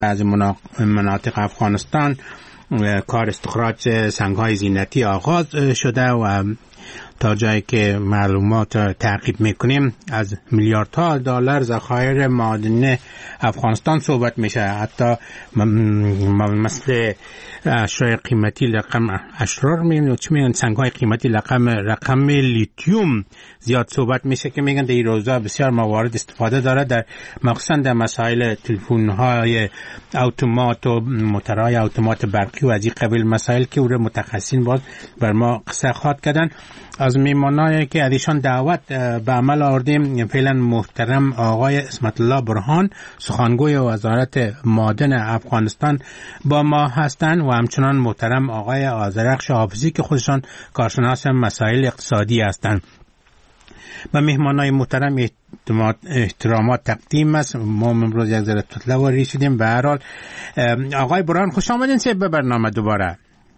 از مناطق افغانستان کار استخراج سنگ‌های زینتی آغاز شده و تا جایی که معلومات تعقیب میکنیم از میلیاردها دلار ذخایر معدنی افغانستان صحبت میشه. حتی مثل اشیاء قیمتی رقم اشرار میگن چی میگن، سنگ‌های قیمتی رقم لیتیوم زیاد صحبت میشه که میگن در این روزا بسیار موارد استفاده داره، در مخصوصا در مسائل تلفن‌های اتومات و موتورهای اتومات برقی و از این قبیل مسائل که اون متخصصین باز بر ما قصه خواهد کردن. از میمانایی که ازشان دعوت به عمل آوردیم فعلا محترم آقای اسمت الله برهان، سخنگوی وزارت معدن افغانستان با ما هستند و همچنان محترم آقای آذرخش حافظی که خودشان کارشناس مسائل اقتصادی هستند. و مهمانای محترم احترامات تقدیم است. ما امروز یک ذره تطلواری شدیم. به هر حال آقای برهان خوش آمدین به برنامه دوباره.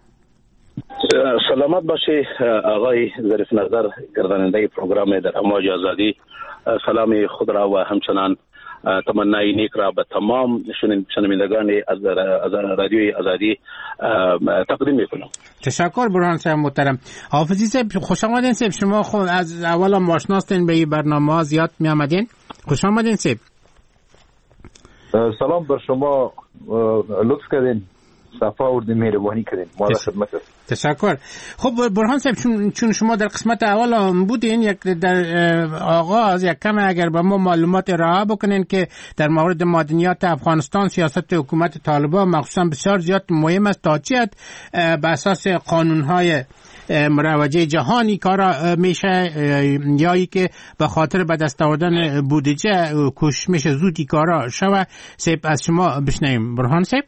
سلامت باشی آقای ظریف نظر، گرداننده پروگرام در امواج آزادی. سلام خود را و همچنان تمنای نیک را به تمام شنوندگان از رادیوی آزادی تقدیم میکنم. تشکر برهان صاحب محترم. حافظی صاحب خوش آمدین صاحب، شما خود از اول هم آشناستین به این برنامه زیاد می آمدین. خوش آمدین صاحب. سلام بر شما، لطف کردین، صفا آوردین، مهربانی کردین، ما در خدمت است. تشکر. خب برهان صاحب چون شما در قسمت اول هم بودین، یک در آغاز یک کم اگر به ما معلومات ارائه بکنین که در مورد معدنیات افغانستان سیاست حکومت طالبان مخصوصا بسیار زیاد مهم است، تا چه حد به اساس قانون‌های مروجه جهانی کارا میشه یا ای که به خاطر به دست آوردن بودجه کوشش میشه زودی کارا شوه. صاحب از شما بشنویم برهان صاحب.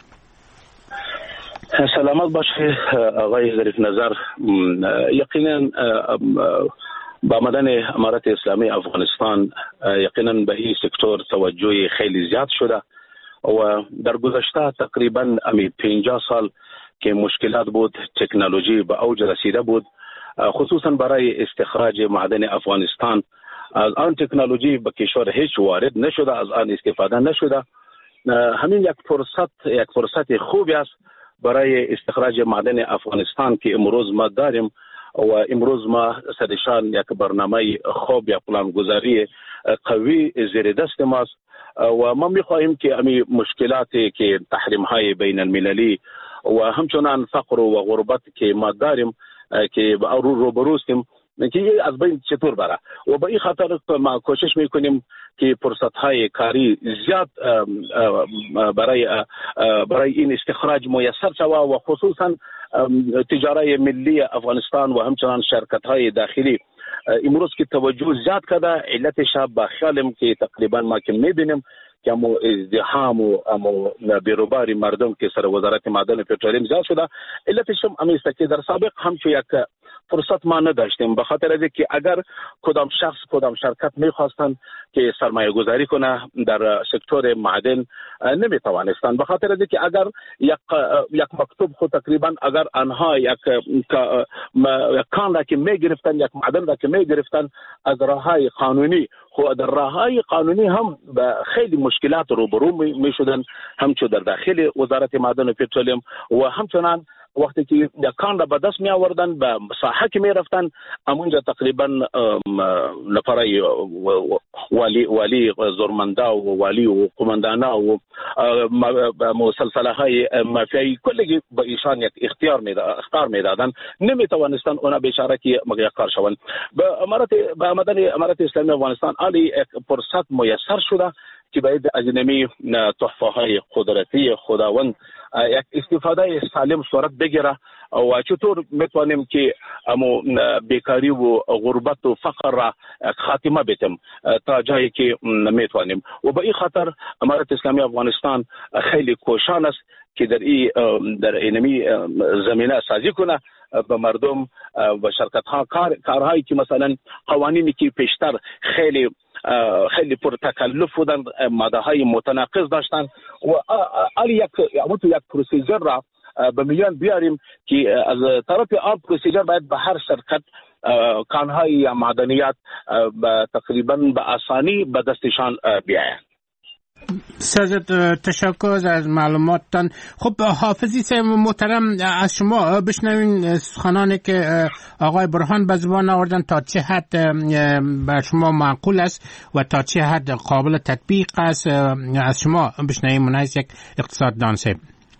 سلامت باشی آقای ظریف نظر. یقینا با آمدن امارت اسلامی افغانستان یقینا به این سکتور توجه خیلی زیاد شده و در گذشته تقریبا 50 سال که مشکلات بود، تکنولوژی به اوج رسیده بود، خصوصا برای استخراج معدن افغانستان. از آن تکنولوژی به کشور هیچ وارد نشده، از آن استفاده نشده. همین یک فرصت خوبی است برای استخراج معدن افغانستان که امروز ما داریم و امروز ما سرشان یک برنامه خوب یا پلانگذاری قوی زیر دست ماست و ما می‌خواهیم که امی مشکلاتی که تحریم‌های بین المللی و همچنان فقر و غربت که ما داریم که با روبروستیم که از بین چطور بره و به این خاطر ما کوشش میکنیم که فرصت‌های کاری زیاد برای این استخراج میسر شود و خصوصا تجاره ملی افغانستان و همچنان شرکت‌های داخلی امروز که توجه زیاد کرده. علتش به خیالم که تقریبا ما که میبینیم که ازدحام و بیروباری مردم که سر وزارت معدن و پترولیم زیاد شده. علتش هم است که در سابق همچون یک فرصت ما نداشتیم، به خاطر از که اگر کدام شخص کدام شرکت میخواستند که سرمایه گذاری کنه در سکتور معدن نمیتوانستند، به خاطر از که اگر یک مکتوب خود تقریبا اگر آنها یک کان را که میگرفتن، یک معدن را که میگرفتن از راههای قانونی، خود در راههای قانونی هم خیلی مشکلات روبرو میشدن، همچون در داخل وزارت معدن و پترولیم و همچنان وقتی که یک کان را به دست می آوردن به ساحه که می رفتن امونجا تقریبا نفرای والی زورمندا و والی و قماندانا و مسلسله های مافیایی کلی به ایشان یک اختیار می دادن، نمی توانستن اونا بیچاره که مقیقار شوند. به آمدن امارت اسلامی افغانستان عالی فرصت میسر شده که باید از نمی تحفه های قدرتی خداوند یک استفاده سالم صورت بگیره و چطور میتوانیم که بیکاری و غربت و فقر را خاتمه بدیم تا جایی که میتوانیم. و به این خاطر امارت اسلامی افغانستان خیلی کوشان است که در اینمی زمینه سازی کنه به مردم و شرکت ها کارهایی که مثلا قوانینی که پیشتر خیلی پر تکلف بودن، ماده های متناقض داشتن و یک پروسیجر را به میان بیاریم که از طرف آن پروسیجر باید به هر شرکت کانهای یا معدنیات تقریبا به آسانی به دستشان بیاید. سازت تشکر از معلوماتتان. خب حافظی صاحب محترم، از شما بشنویم سخنانی که آقای برهان به زبان آوردن تا چه حد بر شما معقول است و تا چه حد قابل تطبیق است. از شما بشنویم منیز یک اقتصاددان صاحب.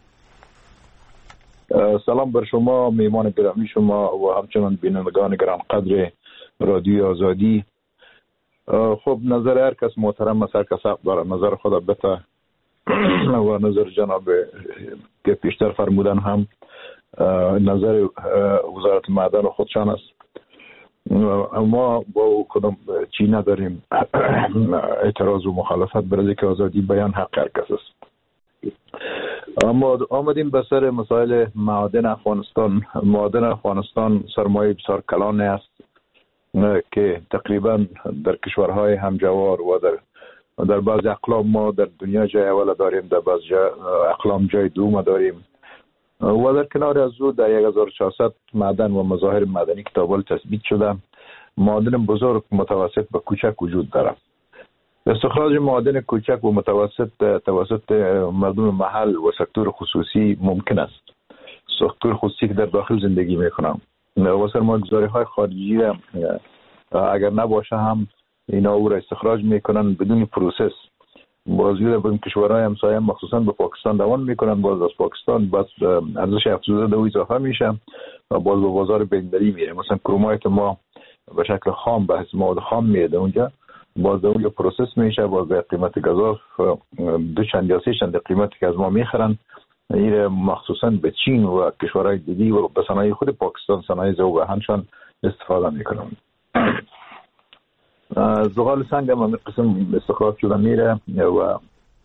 سلام بر شما، میهمان گرامی شما و همچنان بینندگان گران قدر رادیو آزادی. خب نظر هر کس محترم است، هر کس حق داره نظر خود بته و نظر جناب که پیشتر فرمودن هم نظر وزارت معدن خودشان است. ما با کدام چی نداریم اعتراض و مخالفت برای که آزادی بیان حق هر کس است. اما آمدیم به سر مسائل معادن افغانستان. معادن افغانستان سرمایه بسیار کلان است که تقریبا در کشورهای همجوار و در بعض اقلام ما در دنیا جای اول داریم، در بعض اقلام جای دوم داریم و در کنار از او در 1400 معدن و مظاهر معدنی که تا تثبیت شده. معادن بزرگ، متوسط و کوچک وجود دارد. استخراج معادن کوچک و متوسط توسط مردم محل و سکتور خصوصی ممکن است. سکتور خصوصی که در داخل زندگی میکنند و سرمایه‌گذاری های خارجی اگر نباشه هم اینا او را استخراج میکنن بدون پروسس. بازگیر به کشورهای همسایه مخصوصا به پاکستان روان میکنن، باز از پاکستان باز ارزش افزوده به اضافه میشه و باز به بازار بین‌المللی میره. مثلا کرومایت ما به شکل خام به حساب مواد خام میاد اونجا، باز اونجا پروسس میشه، باز به قیمت گزاف دو چند یا سه چند قیمتی که از ما میخرن این مخصوصا به چین و کشورهای دیگه و به صنایع خود پاکستان، صنایع ذوب‌هنشان استفاده میکنن. زغال سنگ هم همین قسم استخراج شده میره و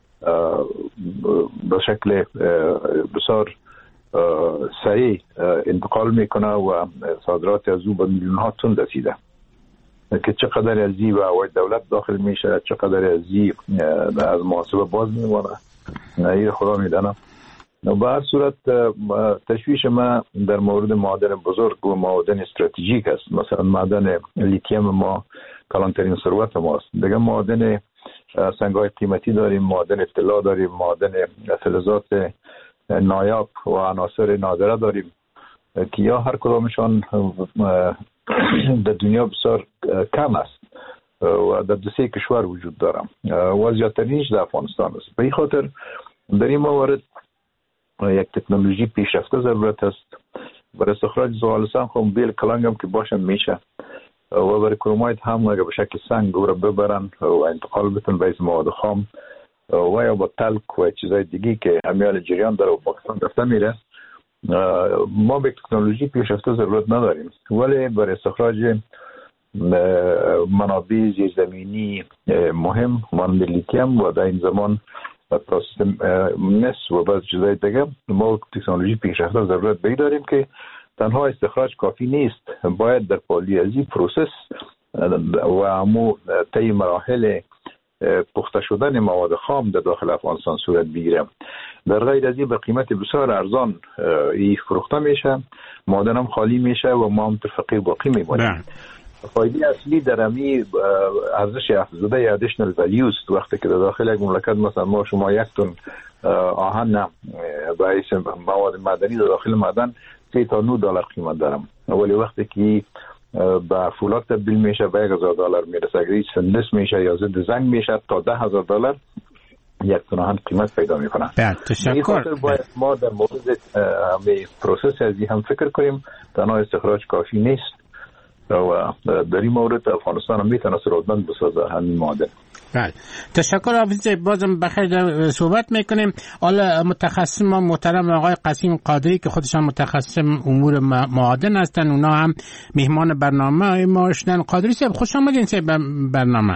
به شکل بسیار سریع انتقال میکنه و صادرات از او به میلیون ها تن رسیده که چقدر از این به عواید دولت داخل میشه، چقدر از این از محاسبه باز میمونه این خدا میدانه. به هر صورت تشویش ما در مورد معادن بزرگ و معادن استراتژیک است. مثلا معدن لیتیم ما کلانترین ثروت ماست. دیگه معادن سنگ‌های قیمتی داریم، معادن طلا داریم، معادن فلزات نایاب و عناصر نادره داریم که یا هر کدامشان در دنیا بسیار کم است و در 2 کشور وجود دارم و زیادترینش در افغانستان است. به این خاطر در این موارد یک تکنولوژی پیشرفته ضرورت است. برای استخراج زغال سنگ خب بیل کلنگ هم که باشن میشه و برای کرومایت هم اگه به شکل سنگ او را ببرن و انتقال بتن به مواد خام و یا با تلک و چیزای دیگه که همیال جریان داره و پاکستان رفته میره، ما به تکنولوژی پیشرفته ضرورت نداریم. ولی برای استخراج منابع زیرزمینی مهم مانند لیتیم و در این زمان سیستم مس و بعض چیزای دیگه ما تکنولوژی پیشرفته ضرورت داریم که تنها استخراج کافی نیست، باید در پالیازی پروسس و همو طی مراحل پخته شدن مواد خام در داخل افغانستان صورت بگیره. در غیر از این به قیمت بسیار ارزان ای فروخته میشه، معادن هم خالی میشه و ما هم فقیر باقی میمونیم. فایده اصلی در امی ارزش افزوده یا ادیشنال ولیوز وقتی که در داخل یک مملکت مثلا ما شما 1 تن آهن باعث مواد معدنی در داخل معدن 3 تا 9 دلار قیمت دارم، ولی وقتی که با فولاد تبدیل میشه به 1000 دلار میرسه، اگر هیچ فندس میشه یا ضد زنگ میشه تا 10,000 دلار 1 تن آهن قیمت پیدا میکنه. تشکر. باید ما در مورد پروسس ازی هم فکر کنیم، تنها استخراج کافی نیست و در این مورد افغانستان هم میتونه ثروتمند بسازه همین معادن. بله تشکر حافظ. بازم بخیر صحبت میکنیم. حالا متخصص ما محترم آقای قاسم قادری که خودشان متخصص امور معادن هستن، اونا هم مهمان برنامه ما شدن. قادری صاحب خوش آمدین صاحب برنامه.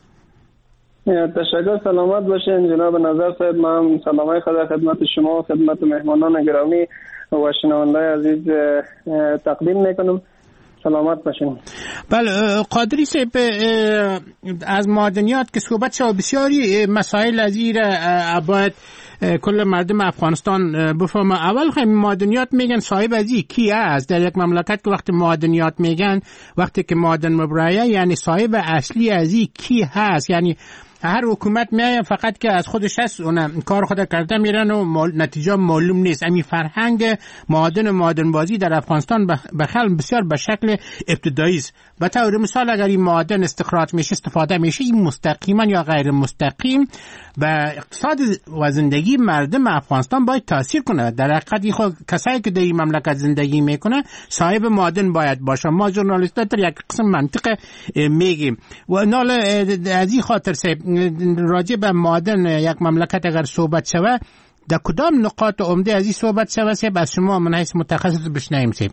تشکر، سلامت باشین جناب نظر صاحب. من سلامای خدا خدمت شما و خدمت مهمانان گرامی و شنوندگان عزیز تقدیم میکنم. سلامت باشین. بله قادری صاحب، از معدنیات که صحبت شد بسیاری مسائل از این باید کل مردم افغانستان بفهمه. اول خیلی معدنیات میگن صاحب از این کی است در یک مملکت که وقتی معدنیات میگن وقتی که معدن مبرایه یعنی صاحب اصلی از این کی هست، یعنی هر حکومت میایه فقط که از خودش هست اون کار خود کرده میرن و نتیجه معلوم نیست. امی فرهنگ معادن بازی در افغانستان بسیار به شکل ابتدایی است. به طور مثال اگر این معادن استخراج میشه استفاده میشه، این مستقیما یا غیر مستقیم به اقتصاد و زندگی مردم افغانستان باید تاثیر کنه. در حقیقت خود کسایی که در این مملکت زندگی میکنه صاحب معادن باید باشه. ما ژورنالیست‌ها در یک قسم منطق میگیم و نال از این خاطر راجع به معادن یک مملکت اگر صحبت شوه در کدام نقاط عمده از این صحبت شوه از شما من حیث متخصص بشنویم سیب.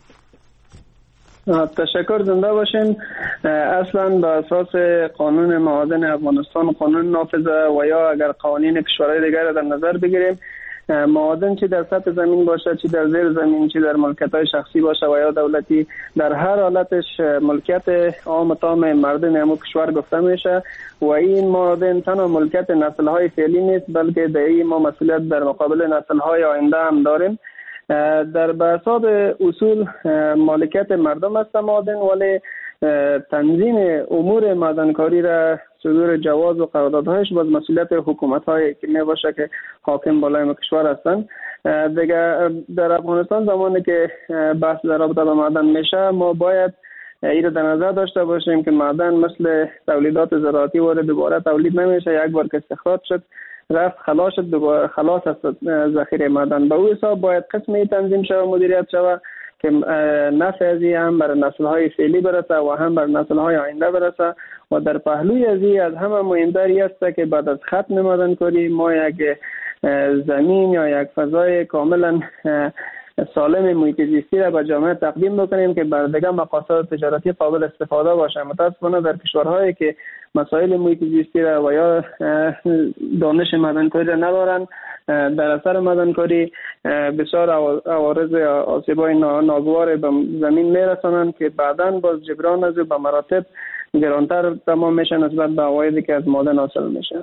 تشکر، زنده باشین. اصلا به اساس قانون معادن افغانستان قانون نافذه و یا اگر قوانین کشورهای دیگر در نظر بگیریم، معادن چی در سطح زمین باشه، چی در زیر زمین، چی در ملکیت‌های شخصی باشه و یا دولتی، در هر حالتش ملکیت عام تام مردم همون کشور گفته میشه و این معادن تنها ملکیت نسل‌های فعلی نیست بلکه در این ما مسئولیت در مقابل نسل‌های آینده هم داریم. در به حساب اصول مالکیت مردم است معادن، ولی تنظیم امور معدنکاری را صدور جواز و قراردادهایش باز مسئولیت حکومت‌های که میباشه که حاکم بالای کشور هستند. دیگه در افغانستان زمانی که بحث در رابطه با معدن میشه ما باید این در نظر داشته باشیم که معدن مثل تولیدات زراعتی وارد دوباره تولید نمیشه. یک بار که استخراج شد رفت خلاص شد، دوباره خلاص است ذخیره معدن. به او حساب باید قسمی تنظیم شود و مدیریت شود که نفع ازی هم بر نسل‌های فعلی برسه و هم بر نسل‌های آینده برسه و در پهلوی ازی از همه مهمتر است که بعد از ختم معدنکاری ما یک زمین یا یک فضای کاملا سالم محیط زیستی را به جامعه تقدیم بکنیم که بر دیگر مقاصد تجارتی قابل استفاده باشه. متاسفانه در کشورهایی که مسائل محیط زیستی را و یا دانش معدنکاری را ندارن، در اثر معدنکاری بسیار عوارض یا آسیب‌های ناگوار به زمین میرسانند که بعداً باز جبران از به مراتب گرانتر تمام میشه نسبت به عوایدی که از معدن حاصل میشه.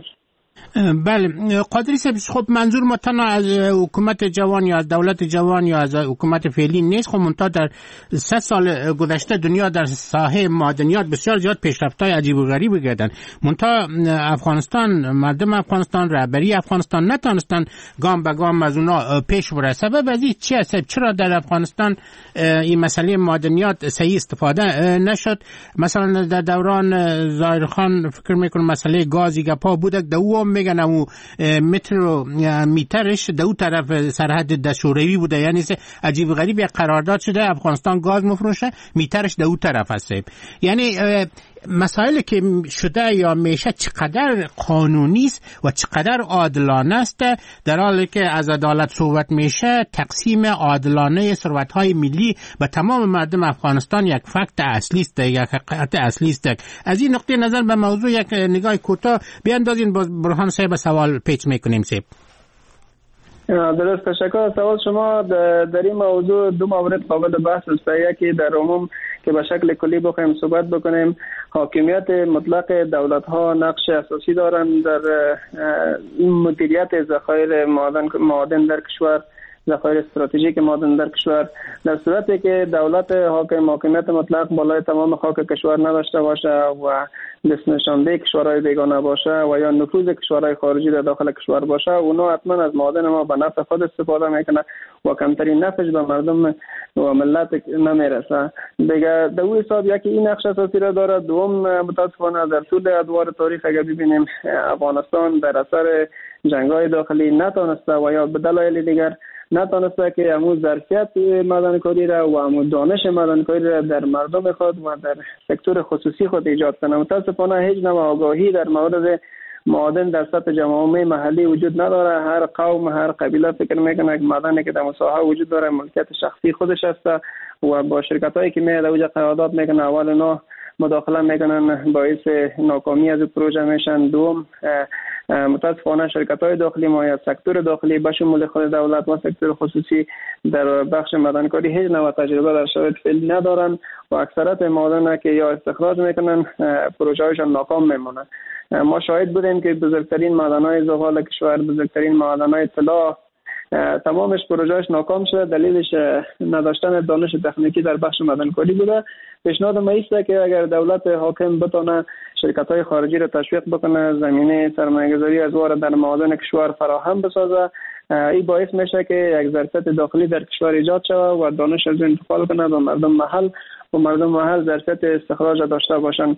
بله قادری صاحب، خب منظور ما تنها از حکومت جوان یا از دولت جوان یا از حکومت فعلی نیست. خب منتها در 3 سال گذشته دنیا در ساحه معدنیات بسیار زیاد پیشرفت‌های عجیب و غریبی کردن. منتها افغانستان، مردم افغانستان، رهبری افغانستان نتونستن گام به گام از اونا پیش بره. سبب از این چی است؟ چرا در افغانستان این مسئله معدنیات صحیح استفاده نشد؟ مثلا در دوران ظاهرخان فکر میکنم مسئله گازی گپا بود، دو میگن او متر و میترش دو طرف سرحد دشوروی بوده، یعنی عجیب و غریب یک قرارداد شده افغانستان گاز مفروشه میترش دو طرف هست. یعنی مسائلی که شده یا میشه چقدر قانونی است و چقدر عادلانه است، در حالی که از عدالت صحبت میشه تقسیم عادلانه ثروت‌های ملی به تمام مردم افغانستان یک فکت اصلی است، یک حقیقت اصلی است. از این نقطه نظر به موضوع یک نگاه کوتاه بیاندازین. باز برهان صاحب سوال پیچ میکنیم صاحب. درست، تشکر از سوال شما. در این موضوع دو مورد قابل بحث است. یکی در عموم که به شکل کلی بخوایم صحبت بکنیم، حاکمیت مطلق دولت‌ها نقش اساسی دارند در مدیریت ذخایر معادن در کشور، ذخایر استراتژیک معادن در کشور. در صورتی که دولت حاکمیت مطلق بالای تمام خاک کشور نداشته باشه و دست نشانده کشورهای بیگانه باشه و یا نفوذ کشورهای خارجی در داخل کشور باشه، اونا حتما از معادن ما به نفع خود استفاده میکنه و کمترین نفعش به مردم و ملت نمیرسه. دیگه در اون حساب یکی این نقش اساسی را داره. دوم، متاسفانه در طول ادوار تاریخ اگر ببینیم افغانستان در اثر جنگ‌های داخلی نتونسته و یا به دلایل دیگر نتونسته که همون ظرفیت معدنکاری را و همون دانش معدنکاری را در مردم خود و در سکتور خصوصی خود ایجاد کنه. متاسفانه هیچ نوع آگاهی در مورد معادن در سطح جوامع محلی وجود نداره. هر قوم، هر قبیله فکر میکنه که معدنی که در مساحه وجود داره ملکیت شخصی خودش است و با شرکتایی که میاد اوجا قرارداد میکنه اول اونا مداخله میکنن، باعث ناکامی از پروژه میشن. دوم، متاسفانه شرکت‌های داخلی ما یا سکتور داخلی به شمول خود دولت و سکتور خصوصی در بخش معدنکاری هیچ نوع تجربه در شرایط فعلی ندارن و اکثریت معادن که یا استخراج میکنن پروژه‌هایشان ناکام میمونن. ما شاهد بودیم که بزرگترین معدن‌های زغال کشور، بزرگترین معدن‌های طلا تمامش پروژهش ناکام شده. دلیلش نداشتن دانش تکنیکی در بخش معدنکاری بوده. پیشنهاد ما است که اگر دولت حاکم بتونه شرکت‌های خارجی را تشویق بکنه، زمینه سرمایه‌گذاری از وارد در معادن کشور فراهم بسازه، این باعث میشه که یک ظرفیت داخلی در کشور ایجاد شود و دانش از انتقال کنه به مردم محل و مردم محل ظرفیت استخراج داشته باشند.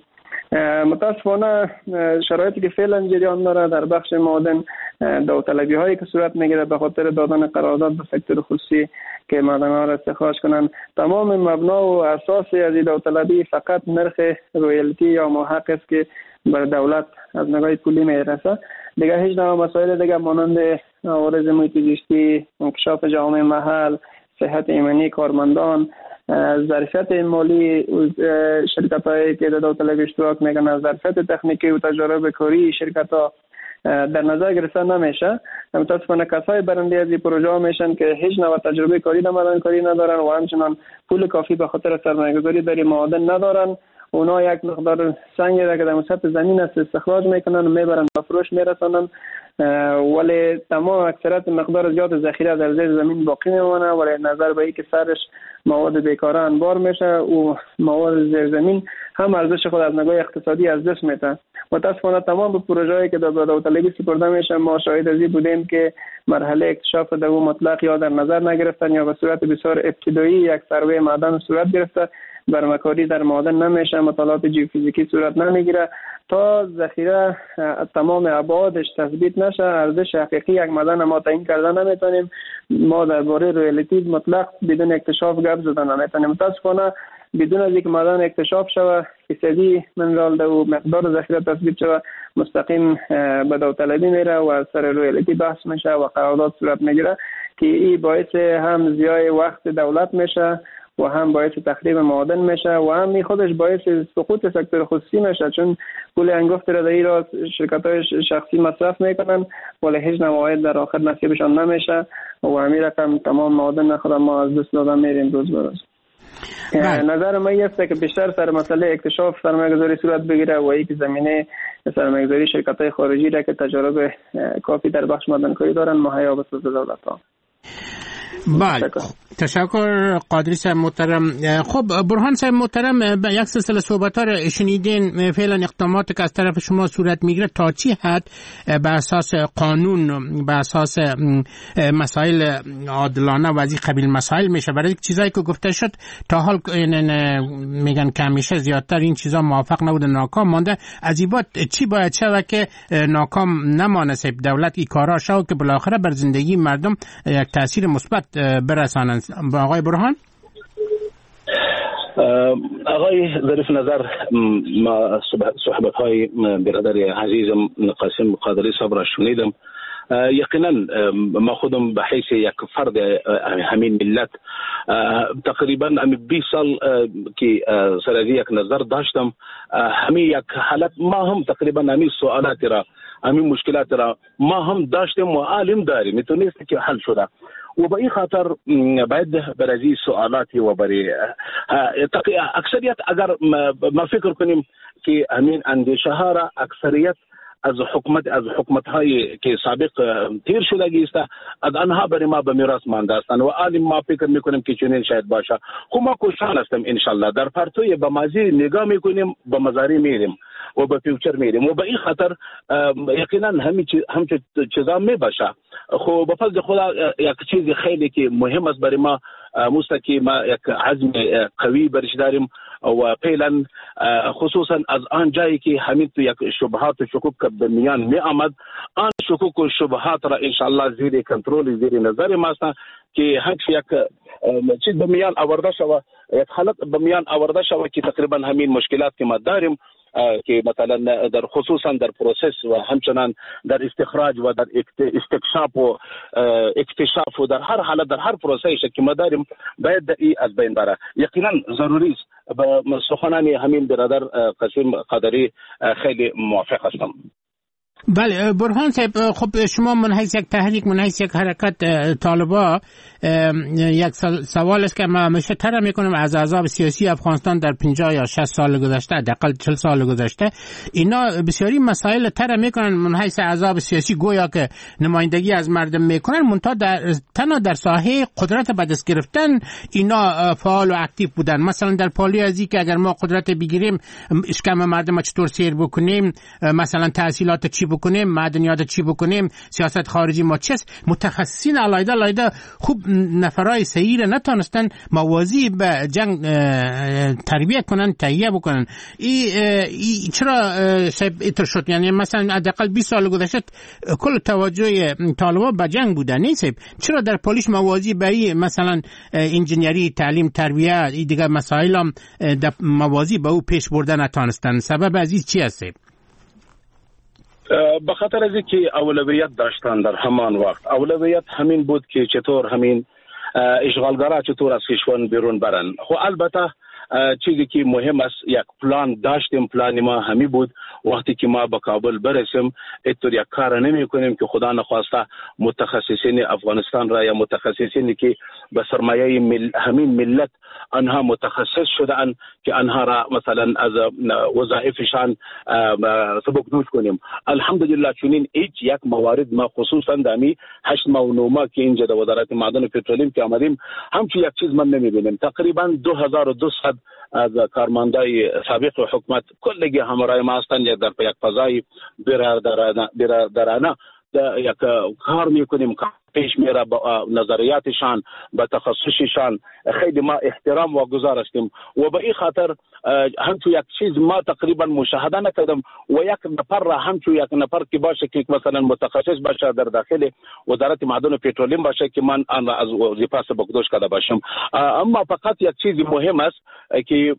متاسفانه شرایطی که فعلا جریان داره در بخش معادن، داوطلبی هایی که صورت میگیره به خاطر دادن قرارداد به سکتور خصوصی که معدن ها را استخراج کنند، تمام مبنا و اساس از این داوطلبی فقط نرخ رویالتی یا محق است که بر دولت از نگاه پولی میرسه. دیگه هیچ نوع مسائل دیگه مانند عوارض محیط زیستی، انکشاف جامعه محل، صحت ایمنی کارمندان، ظرفیت مالی شرکت‌هایی که در داوطلبی اشتراک میکنن، ظرفیت تکنیکی و تجربه کاری شرکت‌ها در نظر گرفته نمیشه. متاسفانه کسای برنده از این پروژه ها میشن که هیچ نوع تجربه کاری در معدنکاری ندارن و همچنان پول کافی به خاطر سرمایه‌گذاری در معادن ندارن. اونا یک مقدار سنگ را که در سطح زمین است استخراج میکنن و میبرن به فروش میرسونن، ولی تمام اکثریت مقدار زیاد ذخیره در زیر زمین باقی میمونه، ولی نظر به اینکه سرش مواد بیکاره انبار میشه و مواد زیر زمین هم ارزش خود از نگاه اقتصادی از دست میده. متاسفانه تمام پروژه‌ای که در داوطلبی سپرده میشه ما شاهد از این بودیم که مرحله اکتشاف در مطلق یا در نظر نگرفتن یا به صورت بسیار ابتدایی یک سروی معدن صورت گرفته، برمکاری در معادن نمیشه، مطالعات ژئوفیزیکی صورت نمیگیره تا ذخیره تمام ابعادش تثبیت نشه. ارزش حقیقی یک معدن ما تعیین کرده نمیتونیم. ما درباره رویالتی مطلق بدون اکتشاف گپ زدن نمیتونیم. متاسفانه بدون از اینکه معدن اکتشاف شود، فیصدی منرال و مقدار ذخیره تثبیت شود، مستقیم به داوطلبی میره و از سر رویالتی بحث میشه و قرارداد صورت میگیره که این باعث هم ضیاع وقت دولت میشه و هم باعث تخریب معادن میشه و هم خودش باعث سقوط سکتور خصوصی میشه، چون پول انگفت را در این راه شرکت‌های شخصی مصرف میکنن ولی هیچ نوع در آخر نصیبشان نمیشه و همین رقم تمام معادن خود ما از دست دادن میریم روز به روز. نظر ما این است که بیشتر سر مسئله اکتشاف سرمایه‌گذاری صورت بگیره و این زمینه سرمایه‌گذاری شرکت‌های خارجی را که تجربه کافی در بخش معدنکاری دارن مهیا بسازه دولت‌ها. بله، تشکر قادری صاحب محترم. خب برهان صاحب محترم، یک سلسله صحبت‌ها را شنیدین. فعلا اقدامات که از طرف شما صورت میگیره تا چی حد بر اساس قانون، بر اساس مسائل عادلانه و از این قبیل مسائل میشه؟ برای چیزایی که گفته شد تا حال میگن که همیشه زیادتر این چیزا موفق نبوده، ناکام مانده. از این بعد چی باید شود که ناکام نمانه؟ دولت این کارا شود که بالاخره بر زندگی مردم یک تاثیر مثبت برسانند. با آقای برهان. آقای ظریف نظر، ما صحبت های برادر عزیزم قاسم قادری صاحب را شنیدم. یقینا ما خودم به حیث یک فرد همین ملت تقریبا 20 سال که سر از یک نظر داشتم، همین یک حالت ما هم تقریبا همین سوالات را، همین مشکلات را ما هم داشتیم و عالم داریم، میتونست که حل شده و به این خاطر باید برای سوالاتی و برای اکثریت اگر ما فکر کنیم که همین اندیشه ها را اکثریت از حکومت های که سابق تیر شده است از آنها برای ما به میراث مانده است و عالم ما فکر میکنیم که چنین شاید باشه. خب ما خوشحال هستم ان شاء الله در پرتوی به ماضی نگاه میکنیم، به مضاری میریم و به فیوچر میریم و به این خاطر یقینا هم چیزا میباشه. خب به فضل خدا یک چیز خیلی که مهم است برای ما مستقیم ما یک عزم قوی برش داریم و فعلا خصوصا از آن جایی که همین تو یک شبهات و شکوک به میان می آمد، آن شکوک و شبهات را انشاءالله زیر کنترل، زیر نظر ما است که هیچ یک چیز به میان آورده شود، یک حالت به میان آورده شود که تقریبا همین مشکلات که ما داریم که مثلا در خصوصا در پروسس و همچنان در استخراج و در استکشاف و اکتشاف و در هر حالت در هر پروسه‌ای که ما داریم باید ای از بین بره. یقینا ضروری است. به سخنان همین برادر قاسم قادری خیلی موافق هستم. بله برهان صاحب، خب شما من حیث یک تحریک، من حیث یک حرکت طالبا، یک سوال است که من همیشه طرح میکنم از احزاب سیاسی افغانستان در 50 یا 60 سال گذشته، حداقل 40 سال گذشته، اینا بسیاری مسائل طرح میکنن من حیث احزاب سیاسی، گویا که نمایندگی از مردم میکنن، منتها تنها در ساحه قدرت به دست گرفتن اینا فعال و اکتیو بودن. مثلا در پالی ازی که اگر ما قدرت بگیریم اشکم مردم چطور سیر بکنیم، مثلا تحصیلات چی بکنیم، معدنیات چی بکنیم، سیاست خارجی ما چیست، متخصصین علیحده خوب نفرای صحیح را نتونستن موازی به جنگ تربیت کنن، تهیه بکنن. چرا شاید اینطور شد؟ یعنی مثلا حداقل 20 سال گذشته کل توجه طالبان به جنگ بوده نیست، چرا در پالیش موازی به مثلا انجینیری، تعلیم، تربیت، این دیگه مسائل هم موازی به او پیش بردن نتونستن؟ سبب عزیز چی هست؟ به خاطر از اینکه اولویت داشتن در همان وقت، اولویت همین بود که چطور همین اشغالگرا چطور از کشور بیرون برن. خب البته چیزی که مهم است یک پلان داشتیم، پلان ما همین بود وقتی که ما به کابل برسیم اینطور یک کار نمی کنیم که خدا نخواسته متخصصین افغانستان را یا متخصصینی که به سرمایه همین ملت آنها متخصص شدن که آنها را مثلا از وظایفشان سبکدوش کنیم. الحمدلله چنین هیچ یک موارد ما خصوصا دمی 8 ماه و 9 ماه که اینجا در وزارت معدن و پترولیم که آمدیم همچون یک چیز من نمیبینیم. تقریبا 2200 از کارمندای سابق حکومت کلگی همراه ما هستند، در یک فضای برادرانه یک کار میکنیم، پیش میره با نظریاتشان، با تخصصشان. خیلی ما احترام و گذار هستیم و به این خاطر همچون یک چیز ما تقریبا مشاهده نکردم و یک نفر را همچون یک نفر که باشه که مثلا متخصص باشه در داخل وزارت معدن و پترولیم باشه که من آن را از وظیفه سبکدوش کرده باشم. اما فقط یک چیز مهم است که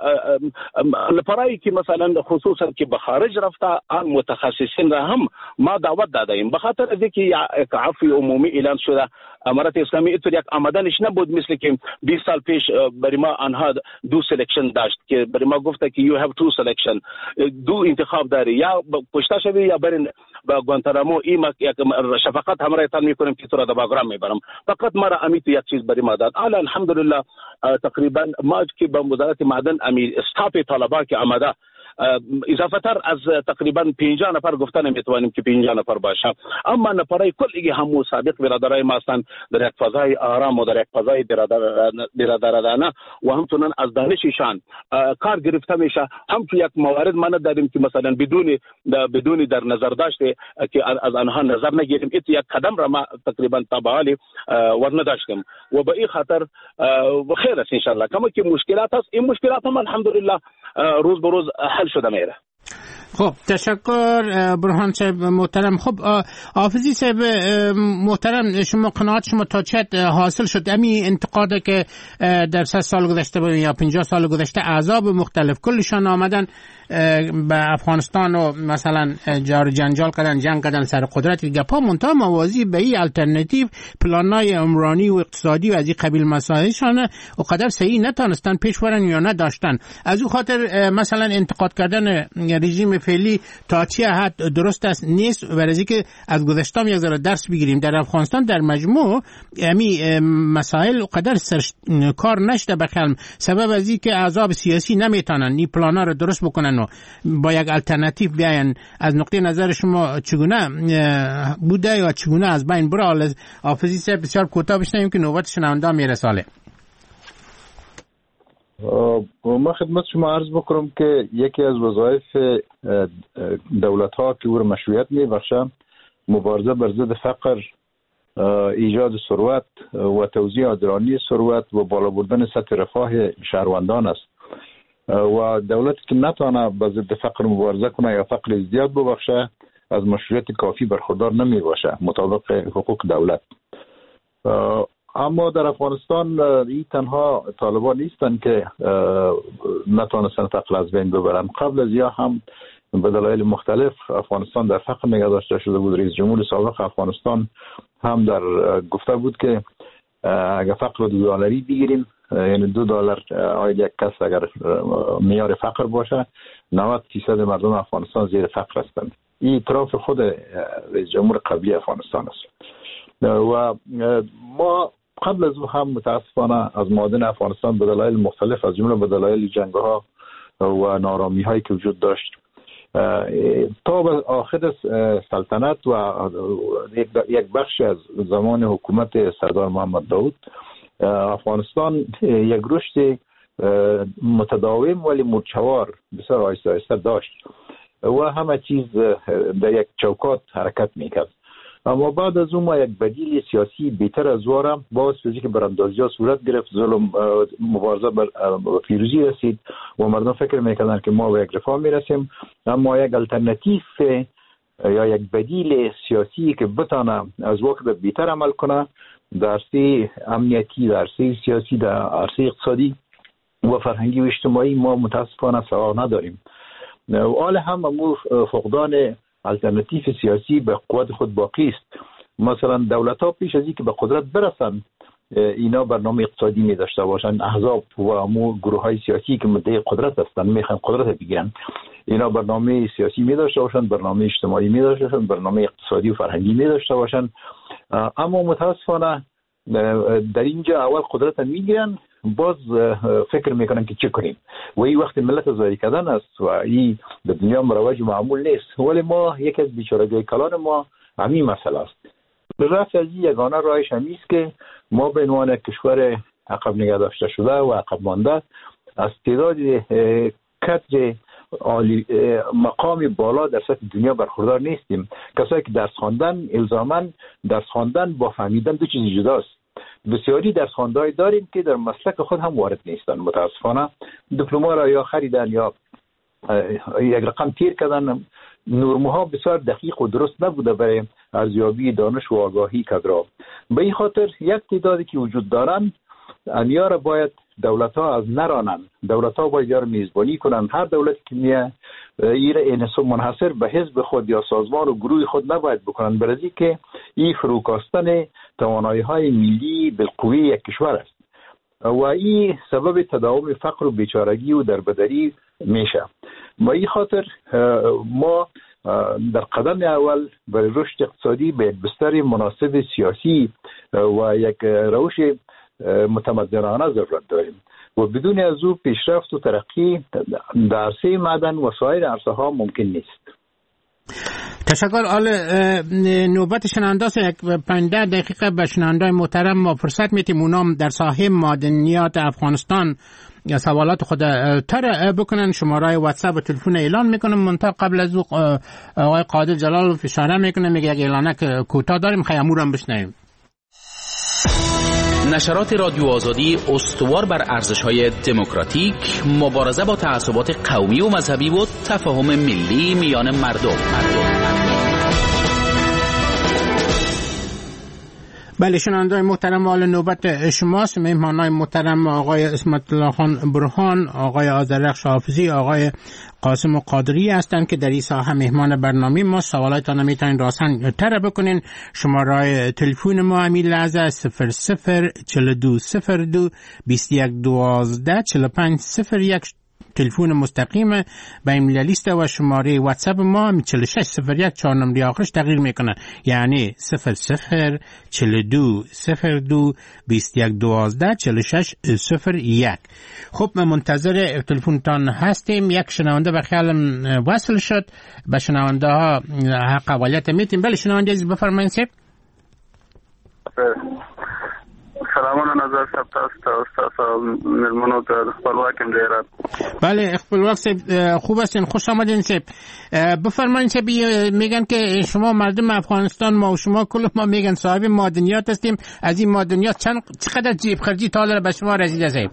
نفرایی که مثلا خصوصا که به خارج رفته آن متخصصین را هم ما دعوت داده ایم، به خاطر اینکه یک عفو عمومی اعلان شده. امارات اسلامی اینطور یک آمدنش نبود مثل که 20 سال پیش برای ما آنها دو سلکشن داشت که برای ما گفته که you have two selection، دو انتخاب داری، یا کشته شوی یا برین با گوانتانامو. این یک شفقت همراهتان میکنیم که تو را در باگرام میبرم. فقط ما را امیت یک چیز برای ما داد. الحمدلله تقریبا ما که به وزارت معدن امی استاف طلبا که آمده اضافه تر از تقریبا 50 نفر گفتن نمیتوانیم که 50 نفر باشه، اما نفرای کلی همو سابق برادرای ما هستند در یک فضای آرام و در یک فضای برادرانه و همچنان از دانششان کار گرفته میشه. همچون یک موارد ما نداریم که مثلا بدون در نظر داشته که از آنها نظر نگیریم. این یک قدم را ما تقریبا تابعالی ور نداشتیم و به این خاطر خیر است ان شاء الله. کما که مشکلات هست، این مشکلات هم الحمدلله روز به روز حل شده میره. خب تشکر برهان صاحب محترم. خب حافظی صاحب محترم، شما قناعت شما تا چه حاصل شد؟ امی انتقاده که در 3 سال گذشته یا 50 سال گذشته احزاب مختلف کلشان آمدن به افغانستان و مثلا جار جنجال کردن، جنگ کردن سر قدرت گپا، منتها موازی به این الټرناتیو پلانای عمرانی و اقتصادی و از این قبیل مسائلشان و قدر صحیح نتونستن پیش برن یا نداشتن. از او خاطر مثلا انتقاد کردن رژیم فعلی تا چه حد درست است نیست، برای که از گذشته یک ذره درس بگیریم. در افغانستان در مجموع امی مسائل قدر کار نشده بخلم، سبب از این که احزاب سیاسی نمیتونن این پلانا رو درست بکنن و با یک الټرناتیو بیاین. از نقطه نظر شما چگونه بوده یا چگونه از بین بره؟ حافظی صاحب بسیار کوتاه بشنویم که نوبت شنونده میرساله. ما خدمت شما عرض بکنم که یکی از وظایف دولت ها که او مشروعیت میبخشه مبارزه بر ضد فقر، ایجاد ثروت و توزیع عادلانه ثروت و بالا بردن سطح رفاه شهروندان است و دولتی که نتونه با ضد فقر مبارزه کنه یا فقر زیاد ببخشه از مشروعیت کافی برخوردار نمی باشه مطابق حقوق دولت. اما در افغانستان این تنها طالبان نیستن که نتونستن فقر از بین ببرن. قبل از یا هم به دلایل مختلف افغانستان در فقر نگه داشته شده بود. رئیس جمهور سابق افغانستان هم در گفته بود که اگر فقر رو $2 بگیریم، یعنی $2 آید یک کس اگر معیار فقر باشه، 90% مردم افغانستان زیر فقر هستند. این اعتراف خود رئیس جمهور قبلی افغانستان است و ما قبل از او هم متاسفانه از معادن افغانستان به دلایل مختلف از جمله به دلایل جنگ‌ها و نارامی‌هایی که وجود داشت تا به آخر سلطنت و یک بخش از زمان حکومت سردار محمد داود افغانستان یک رشد متداوم ولی متوار بسیار آهسته آهسته داشت و همه چیز در یک چوکات حرکت میکرد. اما بعد از اون ما یک بدیل سیاسی بهتر از وارم باز فیزیک براندازی ها صورت گرفت، ظلم مبارزه بر پیروزی رسید و مردم فکر میکردن که ما به یک رفاه میرسیم. اما یک الټرناتیو یا یک بدیل سیاسی که بتانه از وقت بهتر عمل کنه در عرصه امنیتی، در عرصه سیاسی، در عرصه اقتصادی و فرهنگی و اجتماعی ما متاسفانه سراغ نداریم. حال هم فقدان الټرناتیو سیاسی به قوت خود باقی است. مثلا دولت ها پیش از اینکه به قدرت برسن اینا برنامه اقتصادی می داشته باشن، احزاب و گروه های سیاسی که مدعی قدرت هستن میخوان قدرت بگیرن، اینا برنامه سیاسی می داشته باشن، برنامه اجتماعی می داشته باشن، برنامه اقتصادی و فرهنگی می داشته باشن. اما متاسفانه در اینجا اول قدرت میگیرن باز فکر میکنن که چه کنیم و این وقت ملت زاری کردن است و این در دنیا مروج معمول نیست. ولی ما یکی از بیچارگی کلان ما همین مسئله است. رفت از این یگانه راهش همین است که ما به عنوان کشور عقب نگه داشته شده و عقب مانده از تعداد کادر عالی مقام بالا در سطح دنیا برخوردار نیستیم. کسایی که درس خواندن الزاما درس خواندن با فهمیدن دو چیز جداست. بسیاری درس خوانده داریم که در مسلک خود هم وارد نیستن. متاسفانه دیپلم‌ها را یا خریدن یا یک رقم تیر کردن. نرم‌ها بسیار دقیق و درست نبوده برای ارزیابی دانش و آگاهی کادرها. به این خاطر یک تعدادی که وجود دارن انیا را باید دولت‌ها از نرانن. دولت‌ها باید یار میزبانی کنن. هر دولتی که میه این منحصر به حزب خود یا سازمان و گروه خود نباید بکنن، برای که این فروکاستن توانایی‌های ملی بالقوه یک کشور است و این سبب تداوم فقر و بیچارگی و دربدری میشه. با این خاطر ما در قدم اول برای رشد اقتصادی به بستر مناسب سیاسی و یک روش متمدنانه ضرورت داریم و بدون از او پیشرفت و ترقی در عرصه معدن و سایر عرصه ها ممکن نیست. تشکر. نوبت شنونده است. 15 دقیقه به شنونده محترم ما فرصت میتیم اونام در ساحه معدنیات افغانستان سوالات خود طرح بکنن. شماره واتساپ و تلفن اعلان میکنم. منتها قبل از او آقای قادر جلال اشاره میکنه، میگه یک اعلانک کوتاه داریم، خیامورم بشنویم. نشرات رادیو آزادی استوار بر ارزش‌های دموکراتیک، مبارزه با تعصبات قومی و مذهبی و تفاهم ملی میان مردم. بله شنوندگان محترم، حال نوبت شماست. مهمانان محترم آقای اسمت الله خان برهان، آقای آذرخش حافظی، آقای قاسم قادری هستند که در این ساحه مهمان برنامه ما. سوالاتتان میتونید راسن طرح بکنین. شماره تلفن ما همین لحظه 004202 2112 4501 تلفن مستقیم به ایمیل لیست و شماره واتساپ ما 4601 4 نمره آخرش تغییر میکنه، یعنی 004202 2112 4601. خب من منتظر تلفنتان هستیم. یک شنونده به خیالم وصل شد. به شنونده ها حق اولیت میتیم. بله شنونده عزیز بفرمایید. سلامونه نظر صاحب، تاسو ملمنو ته خپلواک امدیرات. بله خپلواک صاحب خوب هستین، خوش آمدین صاحب. بفرمایید صاحب، میگن که شما مردم افغانستان ما و شما کل ما میگن صاحب معدنیات هستیم. از این معدنیات چقدر جیب خرجی تا حالا به شما رسیده صاحب؟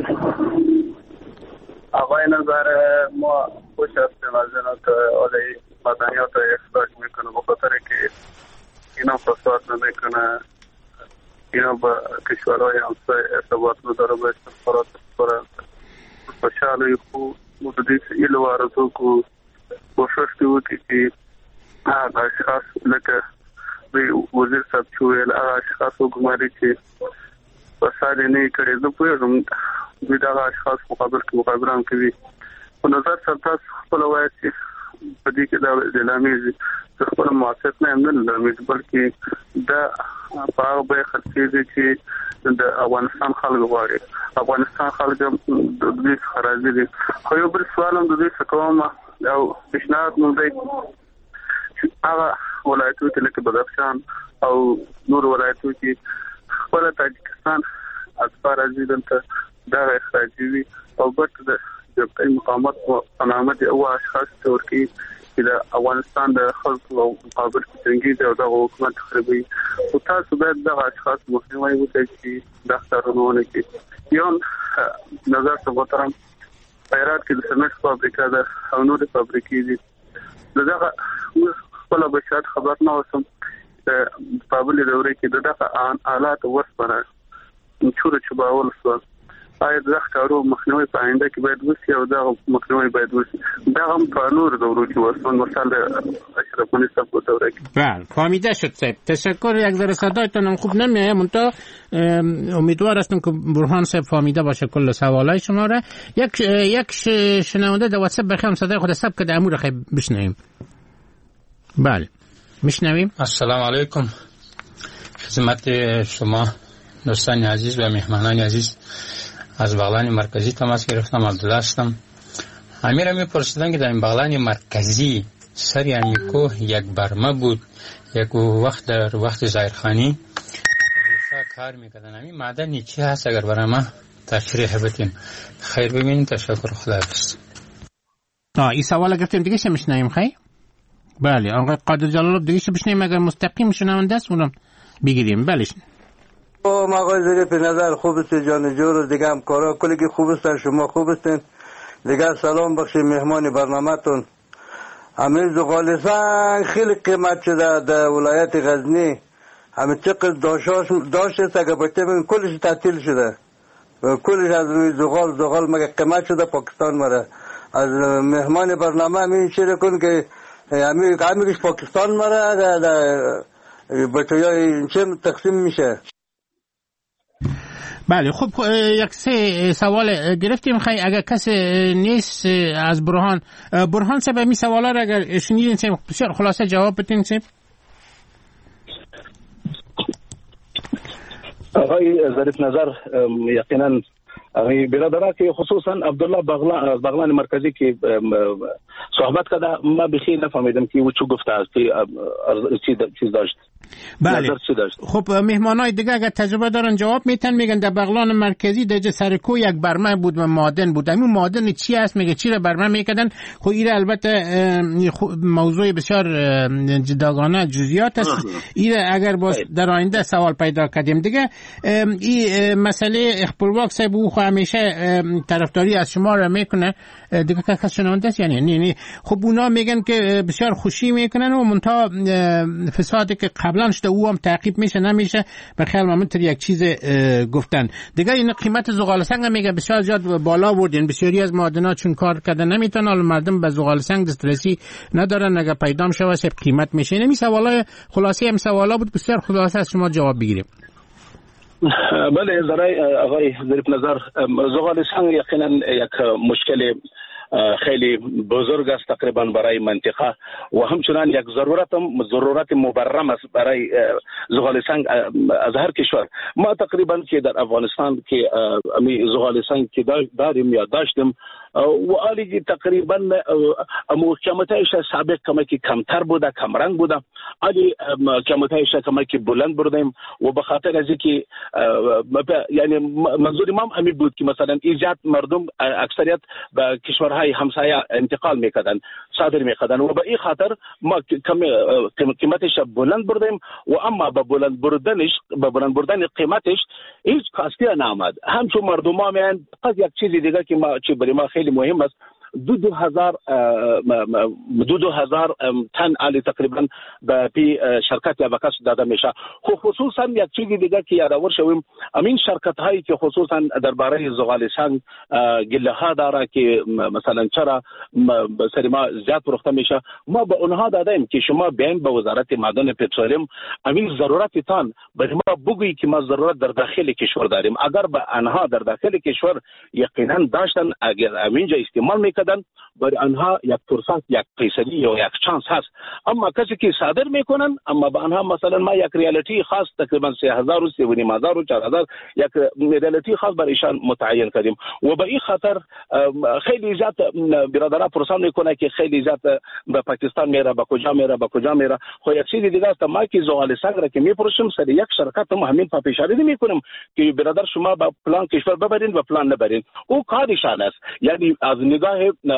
آقای نظر ما خوش هستیم از اینکه علی معدنیات اخراج میکنه، به خاطر که اینا فساد نمیکنه، اینا با کشورهای همسایه ارتباط نداره، به استخبارات خوشحالی خوب مددیس ایلو آرزو کو کوشش کوي چې هغه اشخاص لکه وزیر صاحب چې ویل هغه اشخاص وګماري چې فساد نه کړي. زه پوهېږم دوی دغه اشخاص مقابلان کوي. په نظر سره تاسو خپل وایي چې په دې کې دا اعلامي خپل موافق نه هم نه لري بلکې دا په هغه به خرڅېږي چې د افغانستان خلک غواړي. افغانستان خلک د دې خراجي دي. خو یو بل سوال هم د دې څخه کوم او پیشنهاد مو دی چې هغه ولایتونو کې لکه بدخشان او نور ولایتونو کې خپل تاجکستان اسفار دلته دا اخراجي وي او برته د مقاومت او علامت او اشخاص تورکی چې د افغانستان د خلکو مقابل کې څنګه د حکومت تخریبي او تاسو باید د اشخاص مخنیوي وکړئ چې د اختیارونه کې یو نظر څه وترم پیرات کې د سمنټ فابریکه ده او نور فابریکې دي دغه خپل بشات خبر نه اوسم د پابلي دورې کې دغه آلات وسپره چور چباول سو آیا د ښکارو مخنیوي په آینده کې باید وشي او دا مخنیوي باید وشي دا هم په نور دورو کې وسون مثلا اشرف غنی صاحب په دوره کې بله فهمیده شد صاحب تشکر. یک ذره صدایتون هم خوب نمیاد منتها امیدوار هستم که برهان صاحب فهمیده باشه کل سوالای شما را. یک شنونده در واتساپ بخوام صدای خود ثبت کرده امور خیلی بشنویم. بله میشنویم. السلام علیکم خدمت شما دوستان عزیز و مهمانان عزیز. از بغلان مرکزی تماس گرفتم. عبدالله هستم. امیر میپرسیدن که در این بغلان مرکزی سر همین کوه یک برمه بود، یک وقت در وقت ظاهرخانی روسا کار میکردن. همین معدن چی هست اگر برای ما تشریح بدین؟ خیر ببینید. تشکر. خدا حافظ. این سوال گفتیم دیگه چه میشنویم خیر؟ بله آقای قادر جلالov دیگه چه بشنویم اگر مستقیم شنونده است اونم بگیریم. بله آقای ظریف نظر خوب است جان جور دیگه هم کارا کلی که خوب است شما خوب هستین دیگه سلام بخشید مهمان برنامه‌تون. همین زغالسنگ خیلی قیمت شده در ولایت غزنی همین چقدر داشت است اگه بچه بگیم کلش تعطیل شده کلش از روی زغال مگه قیمت شده پاکستان مره. از مهمان برنامه همین شیره کن که همیش پاکستان مره بچه های چه تقسیم میشه. بله خب یک سه سوال گرفتیم خیلی اگر کسی نیست از برهان صاحب می سوالا را اگر شنیدین بسیار خلاصه جواب بدین صاحب. آقای ظریف نظر یقینا آقای برادران که خصوصا عبدالله بغلان مرکزی که صحبت کرده ما بخیر نفهمیدم که او چی گفته است چیز داشت. بله خب مهمانای دیگه اگر تجربه دارن جواب میتن میگن در بغلان مرکزی در سرکو یک برمه بود و معدن بود. همین معدن چی است میگه چی را برمه میکردن. خب این البته موضوع بسیار جداگانه جزئیات است. این اگر در آینده سوال پیدا کردیم دیگه این مسئله اخبارواک صاحب او همیشه طرفداری از شما را میکنه دیگه کس شنونده است یعنی خب اونا میگن که بسیار خوشی میکنن و منتها فسادی که قبلا شده او هم تعقیب میشه نمیشه به خیال من یک چیز گفتن دیگه. این قیمت زغالسنگ میگه بسیار زیاد بالا بردین بسیاری از معدنات چون کار کردن نمیتونن حالا مردم به زغالسنگ دسترسی ندارن اگر پیدا شه واسه قیمت میشه. این سوالا خلاصه هم سوالا بود بسیار خلاصه از شما جواب بگیریم. بله ذرای آقای ظریف نظر زغالسنگ یقینا یک مشکل خیلی بزرگ است تقریبا برای منطقه و همچنان یک ضرورت مبرم است برای زغالسنگ از هر کشور. ما تقریبا که در افغانستان که زغالسنگ که داریم یا داشتیم و آلی تقریبا قیمتایش سابق کمکی کمتر بوده کمرنگ بوده آلی قیمتایش کمکی بلند بردیم و به خاطر از اینکه یعنی منظور ما همین بود که مثلا ایجاد مردم اکثریت به کشورهای همسایه انتقال میکردن صادر میکردن و به این خاطر ما قیمتش بلند بردیم و اما به بلند بردن قیمتش هیچ کاستی نآمد. همچون مردم ها میان یک چیز دیگه که ما چه برای ما خیلی مهم است 2000 تن آلی تقریبا به شرکت یا بکس داده میشه. خصوصا یک چیزی دیگه که یادآور شویم امین شرکت هایی که خصوصا درباره زغالسنگ گله ها داره که مثلا چرا سر ما زیاد فروخته میشه ما به اونها دادیم که شما بیاین به وزارت معدن پترولیم امین ضرورتتان برای ما بگویی که ما ضرورت در داخل کشور داریم. اگر به آنها در داخل کشور یقینا داشتن اگر امینجا استعمال کردن برای آنها یک فرصت، یک فیصدی یا یک چانس هست. اما کسی که صادر میکنن، اما به آنها مثلا ما یک ریالیتی خاص تقریبا 3000 و 3500 و 4000 یک ریالیتی خاص برای ایشان متعین کردیم و به این خاطر خیلی زیاد برادرها پرسان میکنه که خیلی زیاد به پاکستان میره، به کجا میره. خو یک چیز دیگه است، ما که زغال سنگ را که میپرسیم سر یک شرکت ما همین پیشنهاد میکنیم که برادر شما به پلان کشور ببرین و پلان نبرین. او کارشان است. یعنی از نگاه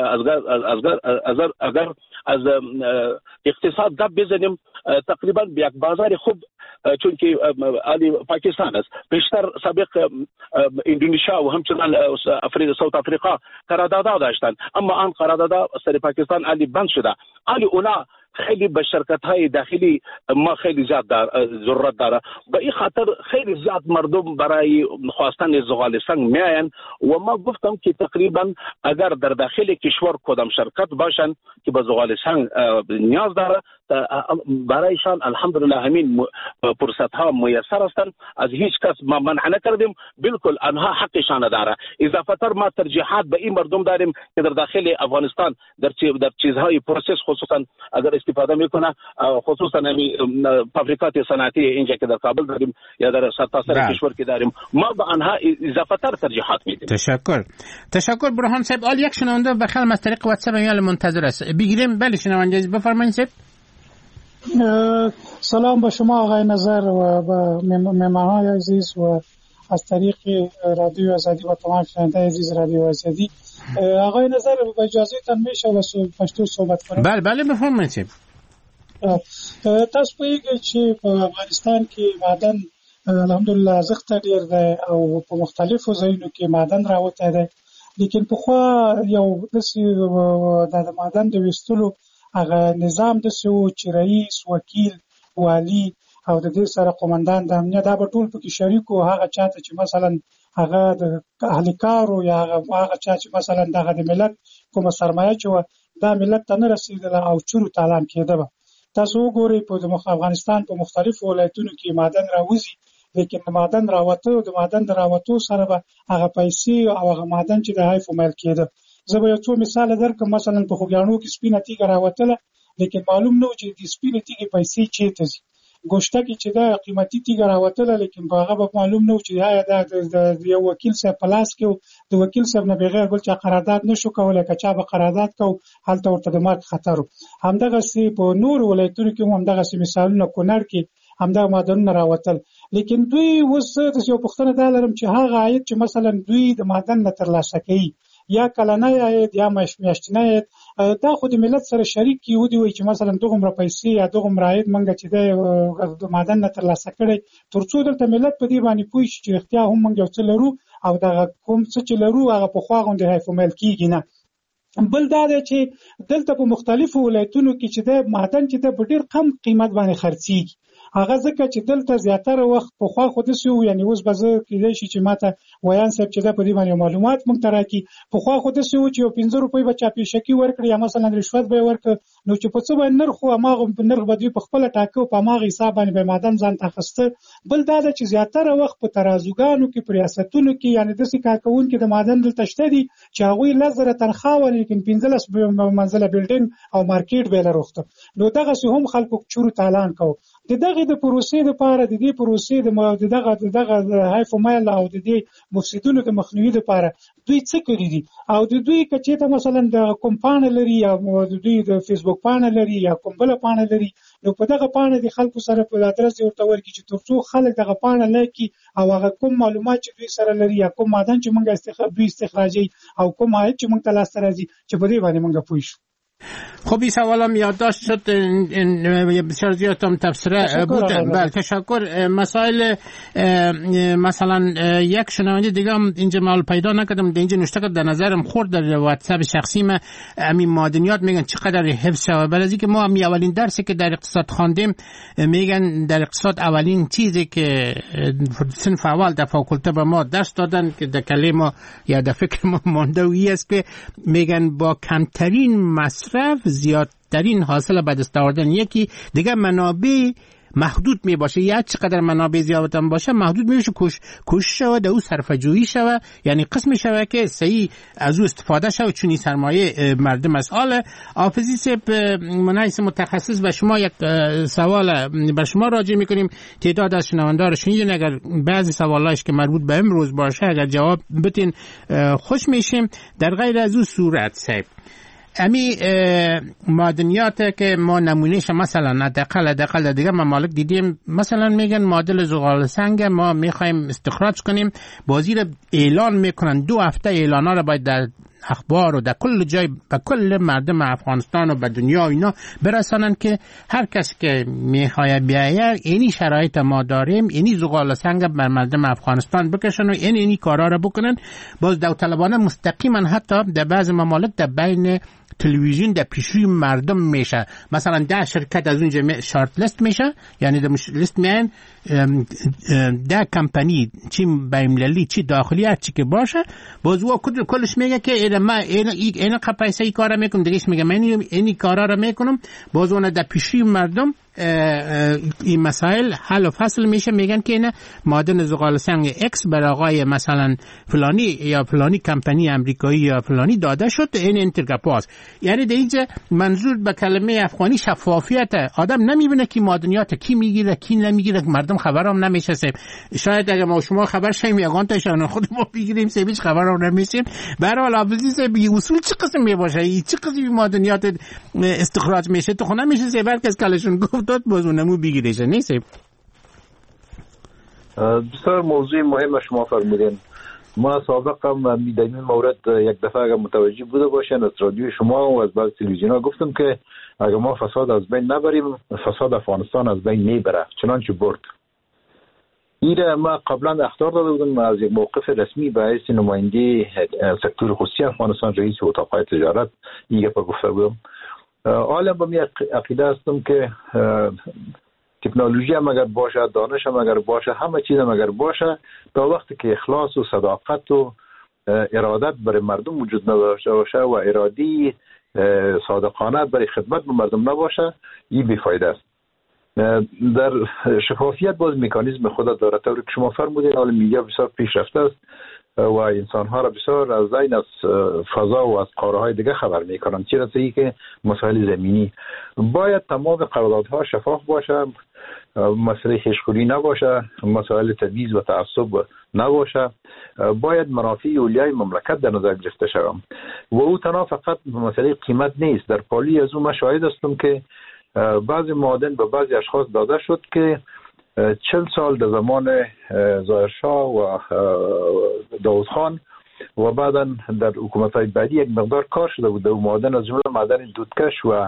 اگر از اقتصاد گپ بزنیم، تقریبا یک بازار خوب چون که علی پاکستان است، بیشتر سابق اندونزیا و همچنان ساوت افریقا قرارداد داشتند، اما آن قرارداد سر پاکستان علی بند شده. علی اونا خیلی به شرکت‌های داخلی ما خیلی زیاد ضرورت داره. به این خاطر خیلی زیاد مردم برای خواستن زغال سنگ میاین و ما گفتم که تقریبا اگر در داخل کشور کدام شرکت باشن که به زغال سنگ نیاز داره، برایشان الحمدلله همین فرصت ها میسر هستند. از هیچ کس ما منع نکردیم، بالکل آنها حقشان داره. اضافه تر ما ترجیحات به این مردم داریم که در داخل افغانستان در چیزهای پروسس خصوصا اگر استفاده میکنه، خصوصا فابریکات صنعتی اینجا که در کابل داریم یا در سرتاسر کشور که داریم، ما به آنها اضافه تر ترجیحات میدیم. تشکر برهان صاحب. آل یک شنونده بخیر از طریق واتساپ میال منتظر است. بگیریم. بله شنونده بفرمایید صاحب. سلام به شما آقای نظر و به مهمانان عزیز و از طریق رادیو آزادی و تمام شنونده عزیز رادیو آزادی. آقای نظر با اجازهتان میشه و پښتو صحبت کنم؟ بله بفرمایید. تاسو پوهیږئ چې په افغانستان کې معدن الحمدلله ارزښت ډیر دی او په مختلفو ځایونو کې معدن راوتی دی، لیکن پخوا یو داسې د معدن د ویستلو هغه نظام داسې و چې رئیس، وکیل، والی او د دې سره قومندان د امنیت دا به ټول پکې شریک و. هغه چاته چې مثلا هغه د اهلکارو یا هغه چا چې مثلا دغه د ملت کومه سرمایه چې و دا ملت ته نه رسېدله او چورو تالان کېده به. تاسو وګورئ په افغانستان په مختلفو ولایتونو کې معدن راوځي، لیکن د معدن د راوتو سره به هغه پیسې او هغه معدن چې د حیف ومیل کېده. زه به یو څو مثال درکړم. مثلا په خوږیاڼو کې سپینه تیږه راوتله، لیکن معلوم نه و چې د سپینې تیږې پیسې چېرته ځي. ګوشته کې چې دا قیمتي تیږه راوتله، لیکن په هغه به معلوم نه و چې آیا د یو وکیل صاحب په لاس کې و، د وکیل صاحب نه بغیر بل چا قرارداد نشو کولی. که چا به قرارداد کو هلته ورته د مرګ خطر و. همدغسې په نورو ولایتونو کې هم همدغسې مثالونه، کونړ کې همدغه معدنونه راوتل. لیکن دوی اوس داسې یو پوښتنه دا لرم چې هغه عاید چې مثلا دوی د معدن نه ترلاسه کوي، یا کلنی عاید یا میاشتنی عاید، دا خو د ملت سره شریک کی ودی وي چې مثلا دغومره پیسې یا دغومره عاید منګه چې د معدن نه ترلاسه کړي، ترڅو دلته ملت په دې باندې پوه شي چې اختیار هم منګه څه لرو او دغه کوم څه چې لرو هغه پخوا غوندې حیفومیل کېږي نه. بل دا دی چې دلته په مختلفو ولایتونو کې چې د معدن چې د په ډېر کم قیمت باندې خرڅېږي، هغه ځکه چې دلته زیاتره وخت پخوا خو داسې و، یعنې اوس به زه کېدای شي چې ماته ویان صاحب چې دا په دې باندې معلومات موږ ته راکړي. پخوا خو داسې و چې یو 15 روپۍ به چا پیشکي ورکړي یا مثلا رشوت به یې ورکړه، نو چې په څه باندې نرخ و هماغه نرخ به دوی په خپله ټاکه او په هماغه حساب باندې به معدن ځان ته اخیسته. بل دا ده چې زیاتره وخت په ترازوګانو کې، په ریاستونو کې، یعنې داسې کارکوونکي د معدن دلته شته دي چې هغوی 10,000 تنخواه ولري، لیکن 15 منزله بلډینګ او مارکیټ به یې لروخته. نو دغسې هم خلکو چورو تالان کوو. د دغې د پروسې لپاره، د دې پروسې د دغه حیفومیل او د دې مفسدونو د مخنیوي لپاره دوی څه کړي دي؟ او د دوی که چېرته مثلا د کوم پاڼه لري یا د دوی د فیسبوک پاڼه لري یا کوم بله پاڼه لري، نو په دغه پاڼه د خلکو سره په ادرس یې ورته ورکړي چې ترڅو خلک دغه پاڼه لایک کړي او هغه کوم معلومات چې دوی سره لري یا کوم معدن چې موږ دوی استخراجوي او کوم عاید چې موږ ته لاسته راځي چې په دې باندې موږ پوه شو. خب این سوالم یادداشت شد، بسیار زیاد هم تفسیره بود. بله تشکر. مسائل مثلا یک شنونده دیگه هم اینجا مال پیدا نکردم، اینجا نوشته کرد در نظرم خورد در واتساپ شخصی من همین معدنیات میگن چقدر حفظ شود. بعد از اینکه ما همین اولین درسی که در اقتصاد خواندیم میگن در اقتصاد اولین چیزی که صنف اول در فاکولته به ما درس دادن که در کله ما یا در فکر ما مانده و است که میگن با کمترین مصرف زیادترین حاصل به دست آوردن. یکی دیگه منابع محدود می باشه، یا چقدر منابع زیاد هم باشه محدود می باشه، کوشش شود او صرفه‌جویی شود، یعنی قسم شود که صحیح از او استفاده شود چونی سرمایه مردم است. حالا حافظی صاحب منایس متخصص و شما یک سوال به شما راجع می‌کنیم، تعداد از شنوندگان شنیدین، اگر بعضی سوالایش که مربوط به امروز باشه اگر جواب بتین خوش میشیم. در غیر از اون صورت صاحب امی معدنیات که ما نمونهش مثلا حداقل دیگه ممالک دیدیم، مثلا میگن معادن زغال سنگ ما میخوایم استخراج کنیم، بازی رو اعلان میکنن، 2 هفته اعلانا رو باید در اخبار و در کل جای به کل مردم افغانستان و به دنیا اینا برسانن که هر کس که میخواد بیاید اینی شرایط ما داریم، اینی زغال سنگ بر مردم افغانستان بکشن و اینی کارا رو بکنن. باز داوطلبانه مستقیما حتی در بعض ممالک در بین تلویزیون در پیشروی مردم میشه، مثلا 10 شرکت از اونجا شارت لیست میشه، یعنی در لیست میان 10 کمپانی چی بین‌المللی چی داخلی هر چی که باشه، باز او کلش میگه که اینا پیسه ای کارا میکنم، دیگهش میگه من اینی کارا رو میکنم، باز اون در پیشروی مردم این مسائل حل و فصل میشه، میگن که این معدن زغال سنگ اکس بر آقای مثلا فلانی یا فلانی کمپانی امریکایی یا فلانی داده شد، این انترگپاس. یعنی در اینجا منظور به کلمه افغانی شفافیت، آدم نمیبینه که معدنیات کی میگیره کی نمیگیره، مردم خبرام نمیشه. شاید اگه ما شما خبر شیم یگان تاشون خود ما بگیریم سبیش خبرام نمیشیم. به هر حال حافظی به اصول چه قسم میباشه، چه قسمی معدنیات استخراج میشه تو خونه میشه سبر کس کلشون داد بازونمو بگیرش نیست. بسیار موضوع مهم شما فرمودین. ما سابقا در این مورد یک دفعه اگر متوجه بوده باشین از رادیو شما و از بعض تلویزیون‌ها گفتم که اگر ما فساد از بین نبریم فساد افغانستان از بین میبره، چنانچه برد. این ما قبلا اخطار داده بودم از یک موقف رسمی به حیث نماینده سکتور خصوصی افغانستان رئیس اتاق تجارت این گپ گفته بودم. حالا با عقیده هستم که تکنولوژی هم اگر باشه، دانش هم اگر باشه، همه چیز هم اگر باشه، تا وقتی که اخلاص و صداقت و ارادت برای مردم وجود نداشته باشه و ارادی صادقانه برای خدمت به مردم نباشه، این بیفایده است. در شفافیت باز مکانیزم خود داره، طوری که شما فرمودید حال میدیا بسیار پیشرفته است و انسان‌ها را بسیار از این از فضا و از قاره‌های دیگه خبر می‌کنند، چه رسه ای که مسائل زمینی باید تمام قراردادها شفاف باشه، مسئله خشخوری نباشه، مسائل تبعیض و تعصب نباشه، باید منافع اولیای مملکت در نظر گرفته شود و او تنها فقط مسئله قیمت نیست. در پالی از اون شاهد هستم که بعضی معادن به بعضی اشخاص داده شد که 40 سال در زمان ظاهرشاه و داود خان و بعدا در حکومت‌های بعدی یک مقدار کار شده بود. و معادن از جمله معدن دودکش و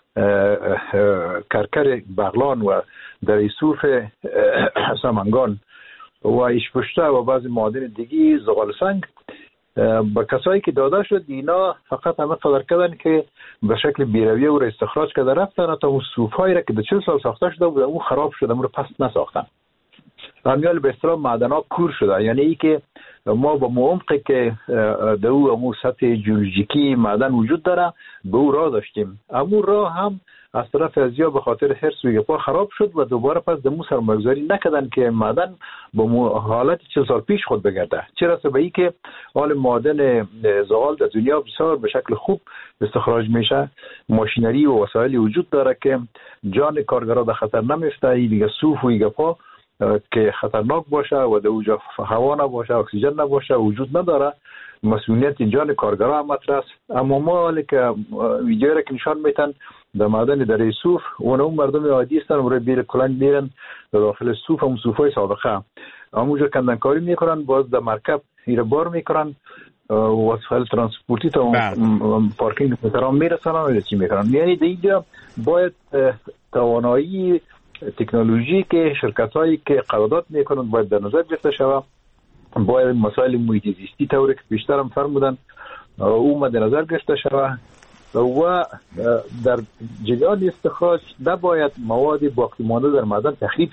کرکر بغلان و در یوسف سمنگان و اشپشته و بعضی معادن دیگی زغال سنگ با کسایی که داده شد، اینا فقط همه قدر کردن که به شکل بیرویه او را استخراج کرده رفتن تا اون صوفایی را که در 40 سال ساخته شده بود اون خراب شده اون را پس نساختن. همیال به اصطلاح معدن‌ها کور شده، یعنی ای که ما با عمقی که در او سطح جیولوژیکی معدن وجود داره به او راه داشتیم، اما راه هم از طرف ازیا به خاطر حرص و یپا خراب شد و دوباره پس دمو سرمایه‌گذاری نکردن که معدن با حالت 40 سال پیش خود بگرده. چه رسه به ای که حال معدن زغال در دنیا بسیار به شکل خوب استخراج میشه، ماشینری و وسایلی وجود داره که جان کارگرها در خطر نمیفته، دیگه صوف و یپا که خطرناک باشه و در اونجا هوا نباشه، اکسیژن نباشه، وجود نداره، مسئولیت جان کارگرها هم مطرح است. اما ما حالی که ویدیویی را که نشان میتن در معدن در یوسف اون مردم عادی هستن و بیل کلنگ میرن در داخل صوف هم صوفای سابقه همونجا کندنکاری میکنن، باز در مرکب ایره بار میکنن وسایل ترانسپورتی تا پارکینگ محترم میرسنن و چی میکنن. یعنی در اینجا باید توانایی تکنولوژی که شرکت هایی که قرارداد میکنن باید در نظر گرفته شود، باید مسائل محیط زیستی طوری که بیشتر هم فرمودن او مد نظر گرفته شود و در جریان استخراج نباید مواد باقی مانده در معدن تخریب شود.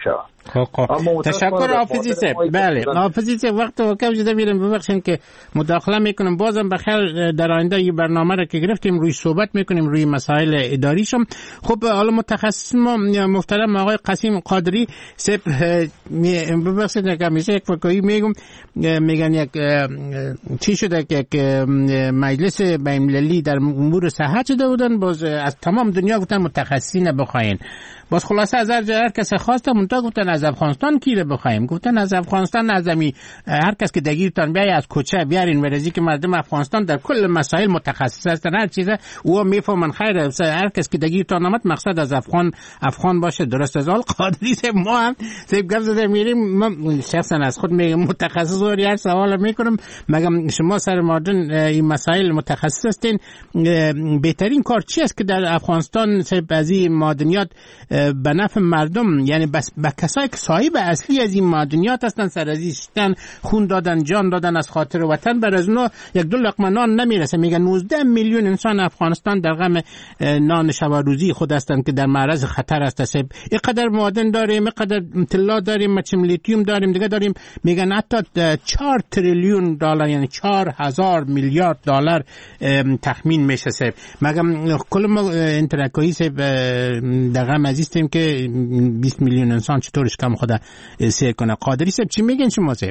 تشکر حافظی صاحب. بله حافظی صاحب وقت و کم شده میرم، ببخشید که مداخله میکنم. بازم بخیر در آینده این برنامه را که گرفتیم روی صحبت میکنیم روی مسائل اداریشم. خب حالا متخصص ما محترم آقای قاسم قادری صاحب، ببخشید که همیشه یک فکری میگم، میگن یک چی شده که مجلس بین‌المللی در امور صحت شده بودن، باز از تمام دنیا گفتن متخصصین بخواین. باز خلاصه از هر کس خواست منتها گفتن از افغانستان کی رو بخوایم، گفتن از افغانستان نظمی هر کس که دگیرتان بیای از کوچه بیارین ورزی که مردم افغانستان در کل مسائل متخصص هستن، هر چیزه او میفهمن. خیر هر کس که دگیرتان آمد مقصد از افغان باشه. درست از آل قادری صاحب ما هم صاحب گفت زده میریم، من شخصا از خود میگم متخصص و هر سوال میکنم، مگم شما سر مادن این مسائل متخصص هستین، بهترین کار چی است که در افغانستان صاحب از این معدنیات به نفع مردم، یعنی بس به کسایی که صاحب اصلی از این معدنیات هستن سر از این خون دادن جان دادن از خاطر وطن، بر از اونها یک دو لقمه نان نمیرسه. میگن 19 میلیون انسان افغانستان در غم نان شب و روزی خود هستن که در معرض خطر است. صاحب اینقدر معدن داریم، اینقدر طلا داریم، مچم لیتیوم داریم، دیگه داریم میگن حتی 4 تریلیون دلار یعنی 4000 میلیارد دلار تخمین میشه. صاحب مگم کل ما انترکایی صاحب در غم عزیزیم که 20 میلیون انسان چطورش کم خدا سیر کنه. قادری صاحب چی میگن شما صاحب؟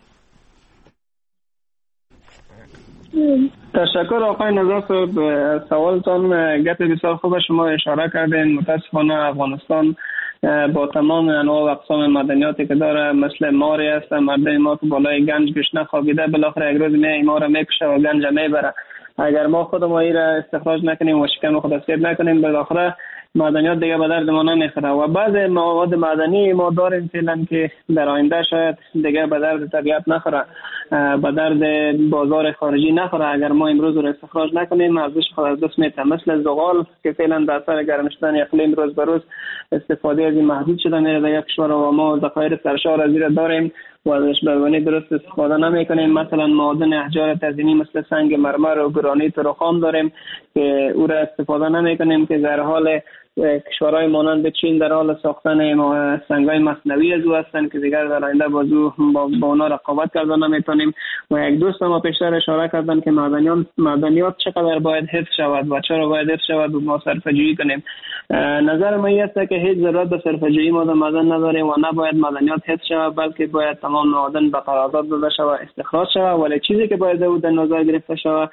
تشکر آقای نزار صاحب، سوالتان گپ بسیار خوب شما اشاره کردین. متاسفانه افغانستان با تمام انواع و اقسام مدنیاتی که داره مثل ماری است، مردم ما تو بالای گنج گشت نخوابیده، بالاخره یک روز ما را میکشه و گنج میبره. اگر ما خودمون را استخراج نکنیم و شکم خود سیر نکنیم، بالاخره معدنیات دیگه به درد ما نمیخوره. و بعض مواد معدنی ما داریم فعلا که در آینده شاید دیگه به درد طبیعت نخوره، به درد بازار خارجی نخوره. اگر ما امروز رو استخراج نکنیم ارزش خود از دست میده، مثل زغال که فعلا در اثر گرم شدن اقلیم روز به روز استفاده از این محدود شده میره در یک کشور و ما ذخایر سرشار از این داریم و ازش به معنی درست استفاده نمیکنیم. مثلا معادن احجار تزئینی مثل سنگ مرمر و گرانیت و رخام داریم که او را استفاده نمیکنیم، که در حال کشورهای مانند چین در حال ساختن سنگ‌های مصنوعی از او هستند که دیگر در آینده با اونا رقابت کردن نمیتونیم. و یک دوست ما پیشتر اشاره کردن که معدنیات چقدر باید حفظ شود و چرا باید حفظ شود و ما صرفه‌جویی کنیم. نظر من این است که هیچ ضرورت به صرفه‌جویی معدن نداریم و نباید معدنیات حفظ شود، بلکه باید تمام معادن به قرارداد داده شود، استخراج شود. ولی چیزی که باید در نظر گرفته شود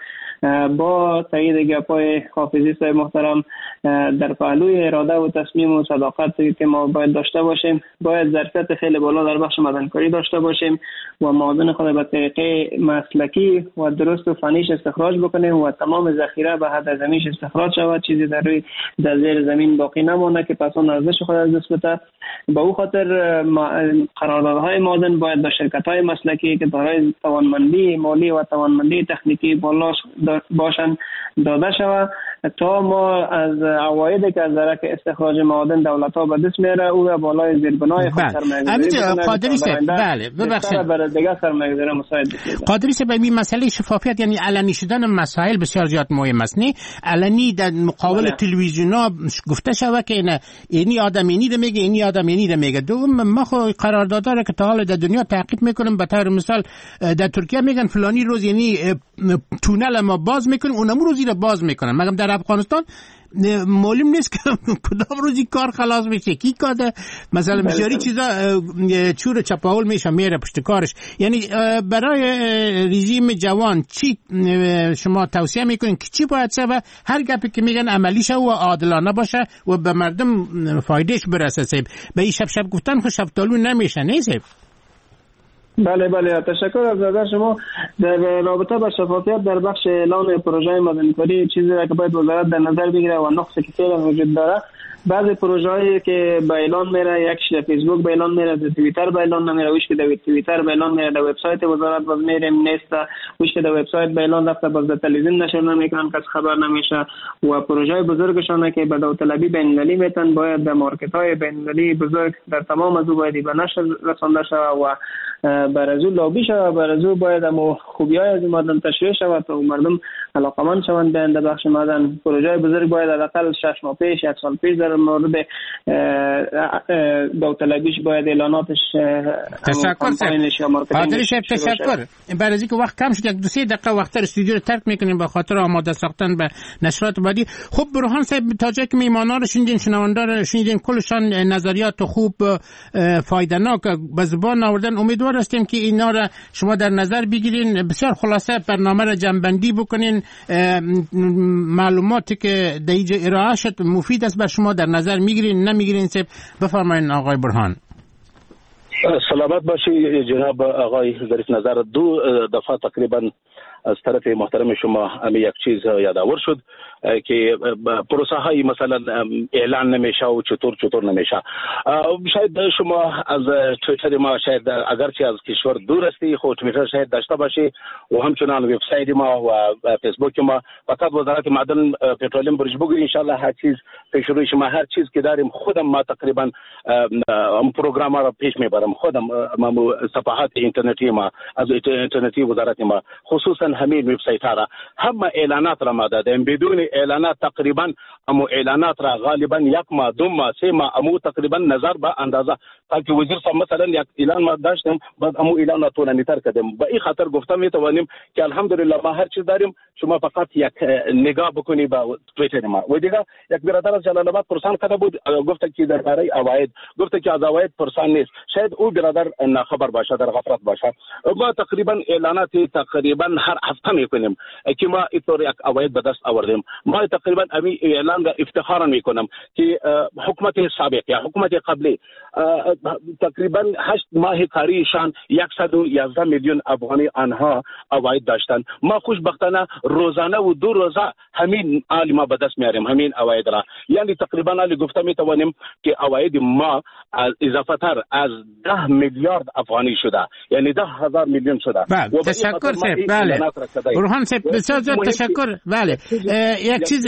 با تایید گپای حافظی صاحب محترم در پهلوی اراده و تصمیم و صداقت که ما باید داشته باشیم، باید ظرفیت خیلی بالا در بخش معدنکاری داشته باشیم و معادن خود به طریقه مسلکی و درست و فنیش استخراج بکنیم و تمام ذخیره به حد زمینش استخراج شود، چیزی در روی زیر زمین باقی نمونه که پس اون ارزش خود از دست بده. به او خاطر قراردادهای معادن باید به شرکت‌های مسلکی که دارای توانمندی مالی و توانمندی تکنیکی بالا باشن داده شود تا ما از عوایدی که از درک استخراج معادن دولت‌ها به دست میاره او را بالای زیربنای خود سرمایه‌گذاری قادری صاحب بله ببخشید برای دیگه سرمایه‌گذاری مساعد بشه. قادری صاحب این مسئله شفافیت یعنی علنی شدن مسائل بسیار زیاد مهم است. نه علنی در مقابل تلویزیون‌ها گفته شود که اینی آدم اینی میگه اینی آدم اینی میگه. دوم ما خو قراردادها را که تا حالا در دنیا تعقیب میکنیم، به طور مثال در ترکیه میگن فلانی روز یعنی تونل ما باز میکنیم، اونم روزی رو باز میکنن. مگم در افغانستان معلوم نیست که کدام روزی کار خلاص میشه، کی کار مثلا بسیاری چیزا چور چپاول میشه میره پشت کارش. یعنی برای رژیم جوان چی شما توصیه میکنین که چی باید شه و هر گپی که میگن عملی شه و عادلانه باشه و به مردم فایدهش برسه؟ به این شب گفتن خو شفتالو نمیشه نیست؟ بله تشکر از نظر شما. در رابطه با شفافیت در بخش اعلان پروژه معدنکاری چیزی که باید وزارت در نظر بگیره و نقصی که فعلا وجود داره، بعضی پروژه‌ای که به اعلان میره، یکش در فیسبوک به اعلان میره، در توییتر به اعلان نمیره، ویش که در توییتر به اعلان میره، در وبسایت وزارت باز میریم نیست، ویش که در وبسایت به اعلان رفته باز در تلویزیون نشر نمیکنن، کس خبر نمیشه. و پروژه بزرگشونه که به داوطلبی بین‌المللی میتن باید در مارکت‌های بین‌المللی بزرگ در تمام از باید به نشر رسانده شود و برازو لابی شود، برازو باید خوبی‌های از معدن تشریح شود تا مردم علاقمند شوند به در بخش معدن. پروژه بزرگ باید حداقل 6 ماه پیش، 1 سال پیش در مورد داوطلبیش باید اعلاناتش تشکر تشکر. برای اینکه وقت کم شد، 1-2 دقیقه وقت استودیو رو ترک میکنیم به خاطر آماده ساختن به نشرات بعدی. خب برهان صاحب، تا جایی که میهمانا رو شنیدین، شنوندا رو شنیدین، کلشان نظریات خوب فایده‌ناک به زبان آوردن. امیدوار هستیم که اینا رو شما در نظر بگیرین، بسیار خلاصه برنامه رو جمع‌بندی بکنین، معلوماتی که در اینجا ارائه شد مفید است بر شما در نظر میگیرین نمیگیرین. صاحب بفرمایید آقای برهان. سلامت باشی جناب آقای ظریف نظر. 2 دفعه تقریبا از طرف محترم شما یک چیز یادآور شد که پروسه های مثلا اعلان نمیشه و چطور نمیشه. شاید شما از توییتر ما شاید اگرچه از کشور دور هستی خود توییتر شاید داشته باشی و همچنان وبسایت ما و فیسبوک ما. فقط وزارت معدن پترولیم برج بگیر ان شاء الله هر چیز پیش روی شما، هر چیز که داریم خودم ما تقریبا پروگرام را پیش میبرم خودم. ما صفحات اینترنتی ما از اینترنتی وزارت ما خصوصا همین وبسایت ها هم اعلانات را ما دادیم. بدون اعلانات تقریبا امو اعلانات را غالبا 1 ماه 2 ماه 3 ماه امو تقریبا نظر به اندازه که وزیر صاحب مثلا یک اعلان ما داشتم بعد امو اعلانات رو نتر کردم. به این خاطر گفتم میتوانیم که الحمدلله ما هر چیز داریم، شما فقط یک نگاه بکنی با توییتر ما. و دیگه یک برادر از جلال آباد پرسان کرده بود، گفت که درباره اواید، گفت که از اواید پرسان نیست. شاید او برادر ناخبر باشه، در غفلت باشه. ما تقریبا اعلانات تقریبا هر هفته میکنیم که ما اینطور یک اواید به دست آوردیم. ما تقریبا امی اعلان را افتخارا میکنم که حکومت سابق یا حکومت قبلی تقریبا 8 ماه کاریشان 111 میلیون افغانی آنها اواید داشتن. ما خوشبختانه روزانه و 2 روزه همین عالی ما به دست میاریم همین اواید را. یعنی تقریبا علی گفته میتوانیم که اواید ما از اضافه تر از 10 میلیارد افغانی شده، یعنی 10,000 میلیون شده. تشکر صاحب. بله برهان صاحب بسیار تشکر. بله یک چیز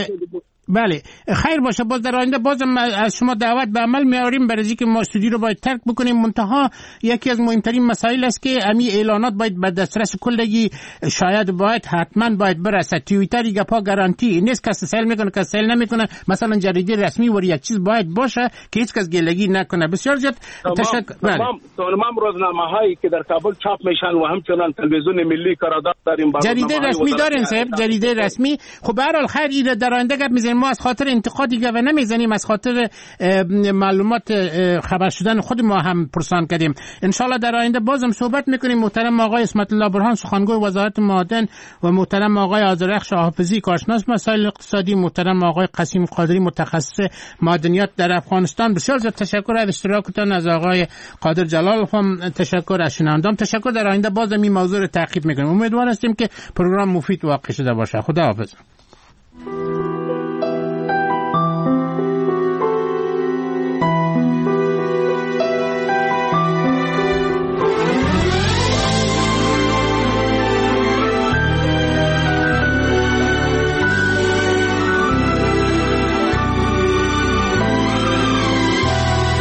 بله خیر باشه، باز در آینده بازم از شما دعوت به عمل میاریم برای اینکه ما استودیو رو باید ترک بکنیم. منتها یکی از مهمترین مسائل است که امی اعلانات باید به دسترس کلگی، شاید باید حتما باید برسه. توییتر گپا گارانتی نیست، کسی سیل میکنه کسی سیل نمیکنه. مثلا جریده رسمی ور یک چیز باید باشه که هیچ کس گلگی نکنه. بسیار زیاد تشکر. تمام روزنامه‌هایی که در کابل چاپ میشن و همچنان تلویزیون ملی قرارداد داریم، جریده رسمی دارین صاحب، جریده رسمی. خب به هر حال خیر ایره در آینده گپ میزنیم. ما از خاطر انتقادی گوه نمیزنیم، از خاطر معلومات خبر شدن خود ما هم پرسان کردیم. انشالله در آینده بازم صحبت میکنیم. محترم آقای اسمت الله برهان سخنگوی وزارت معدن و محترم آقای آذرخش حافظی کارشناس مسائل اقتصادی، محترم آقای قاسم قادری متخصص معدنیات در افغانستان. بسیار زیاد تشکر از اشتراکتان. از آقای قادر جلال هم تشکر، از شنوندگان تشکر. در آینده بازم این موضوع رو تعقیب میکنیم. امیدوار هستیم که پروگرام مفید واقع شده باشه. خدا حافظ.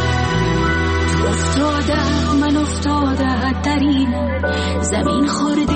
زمین خورده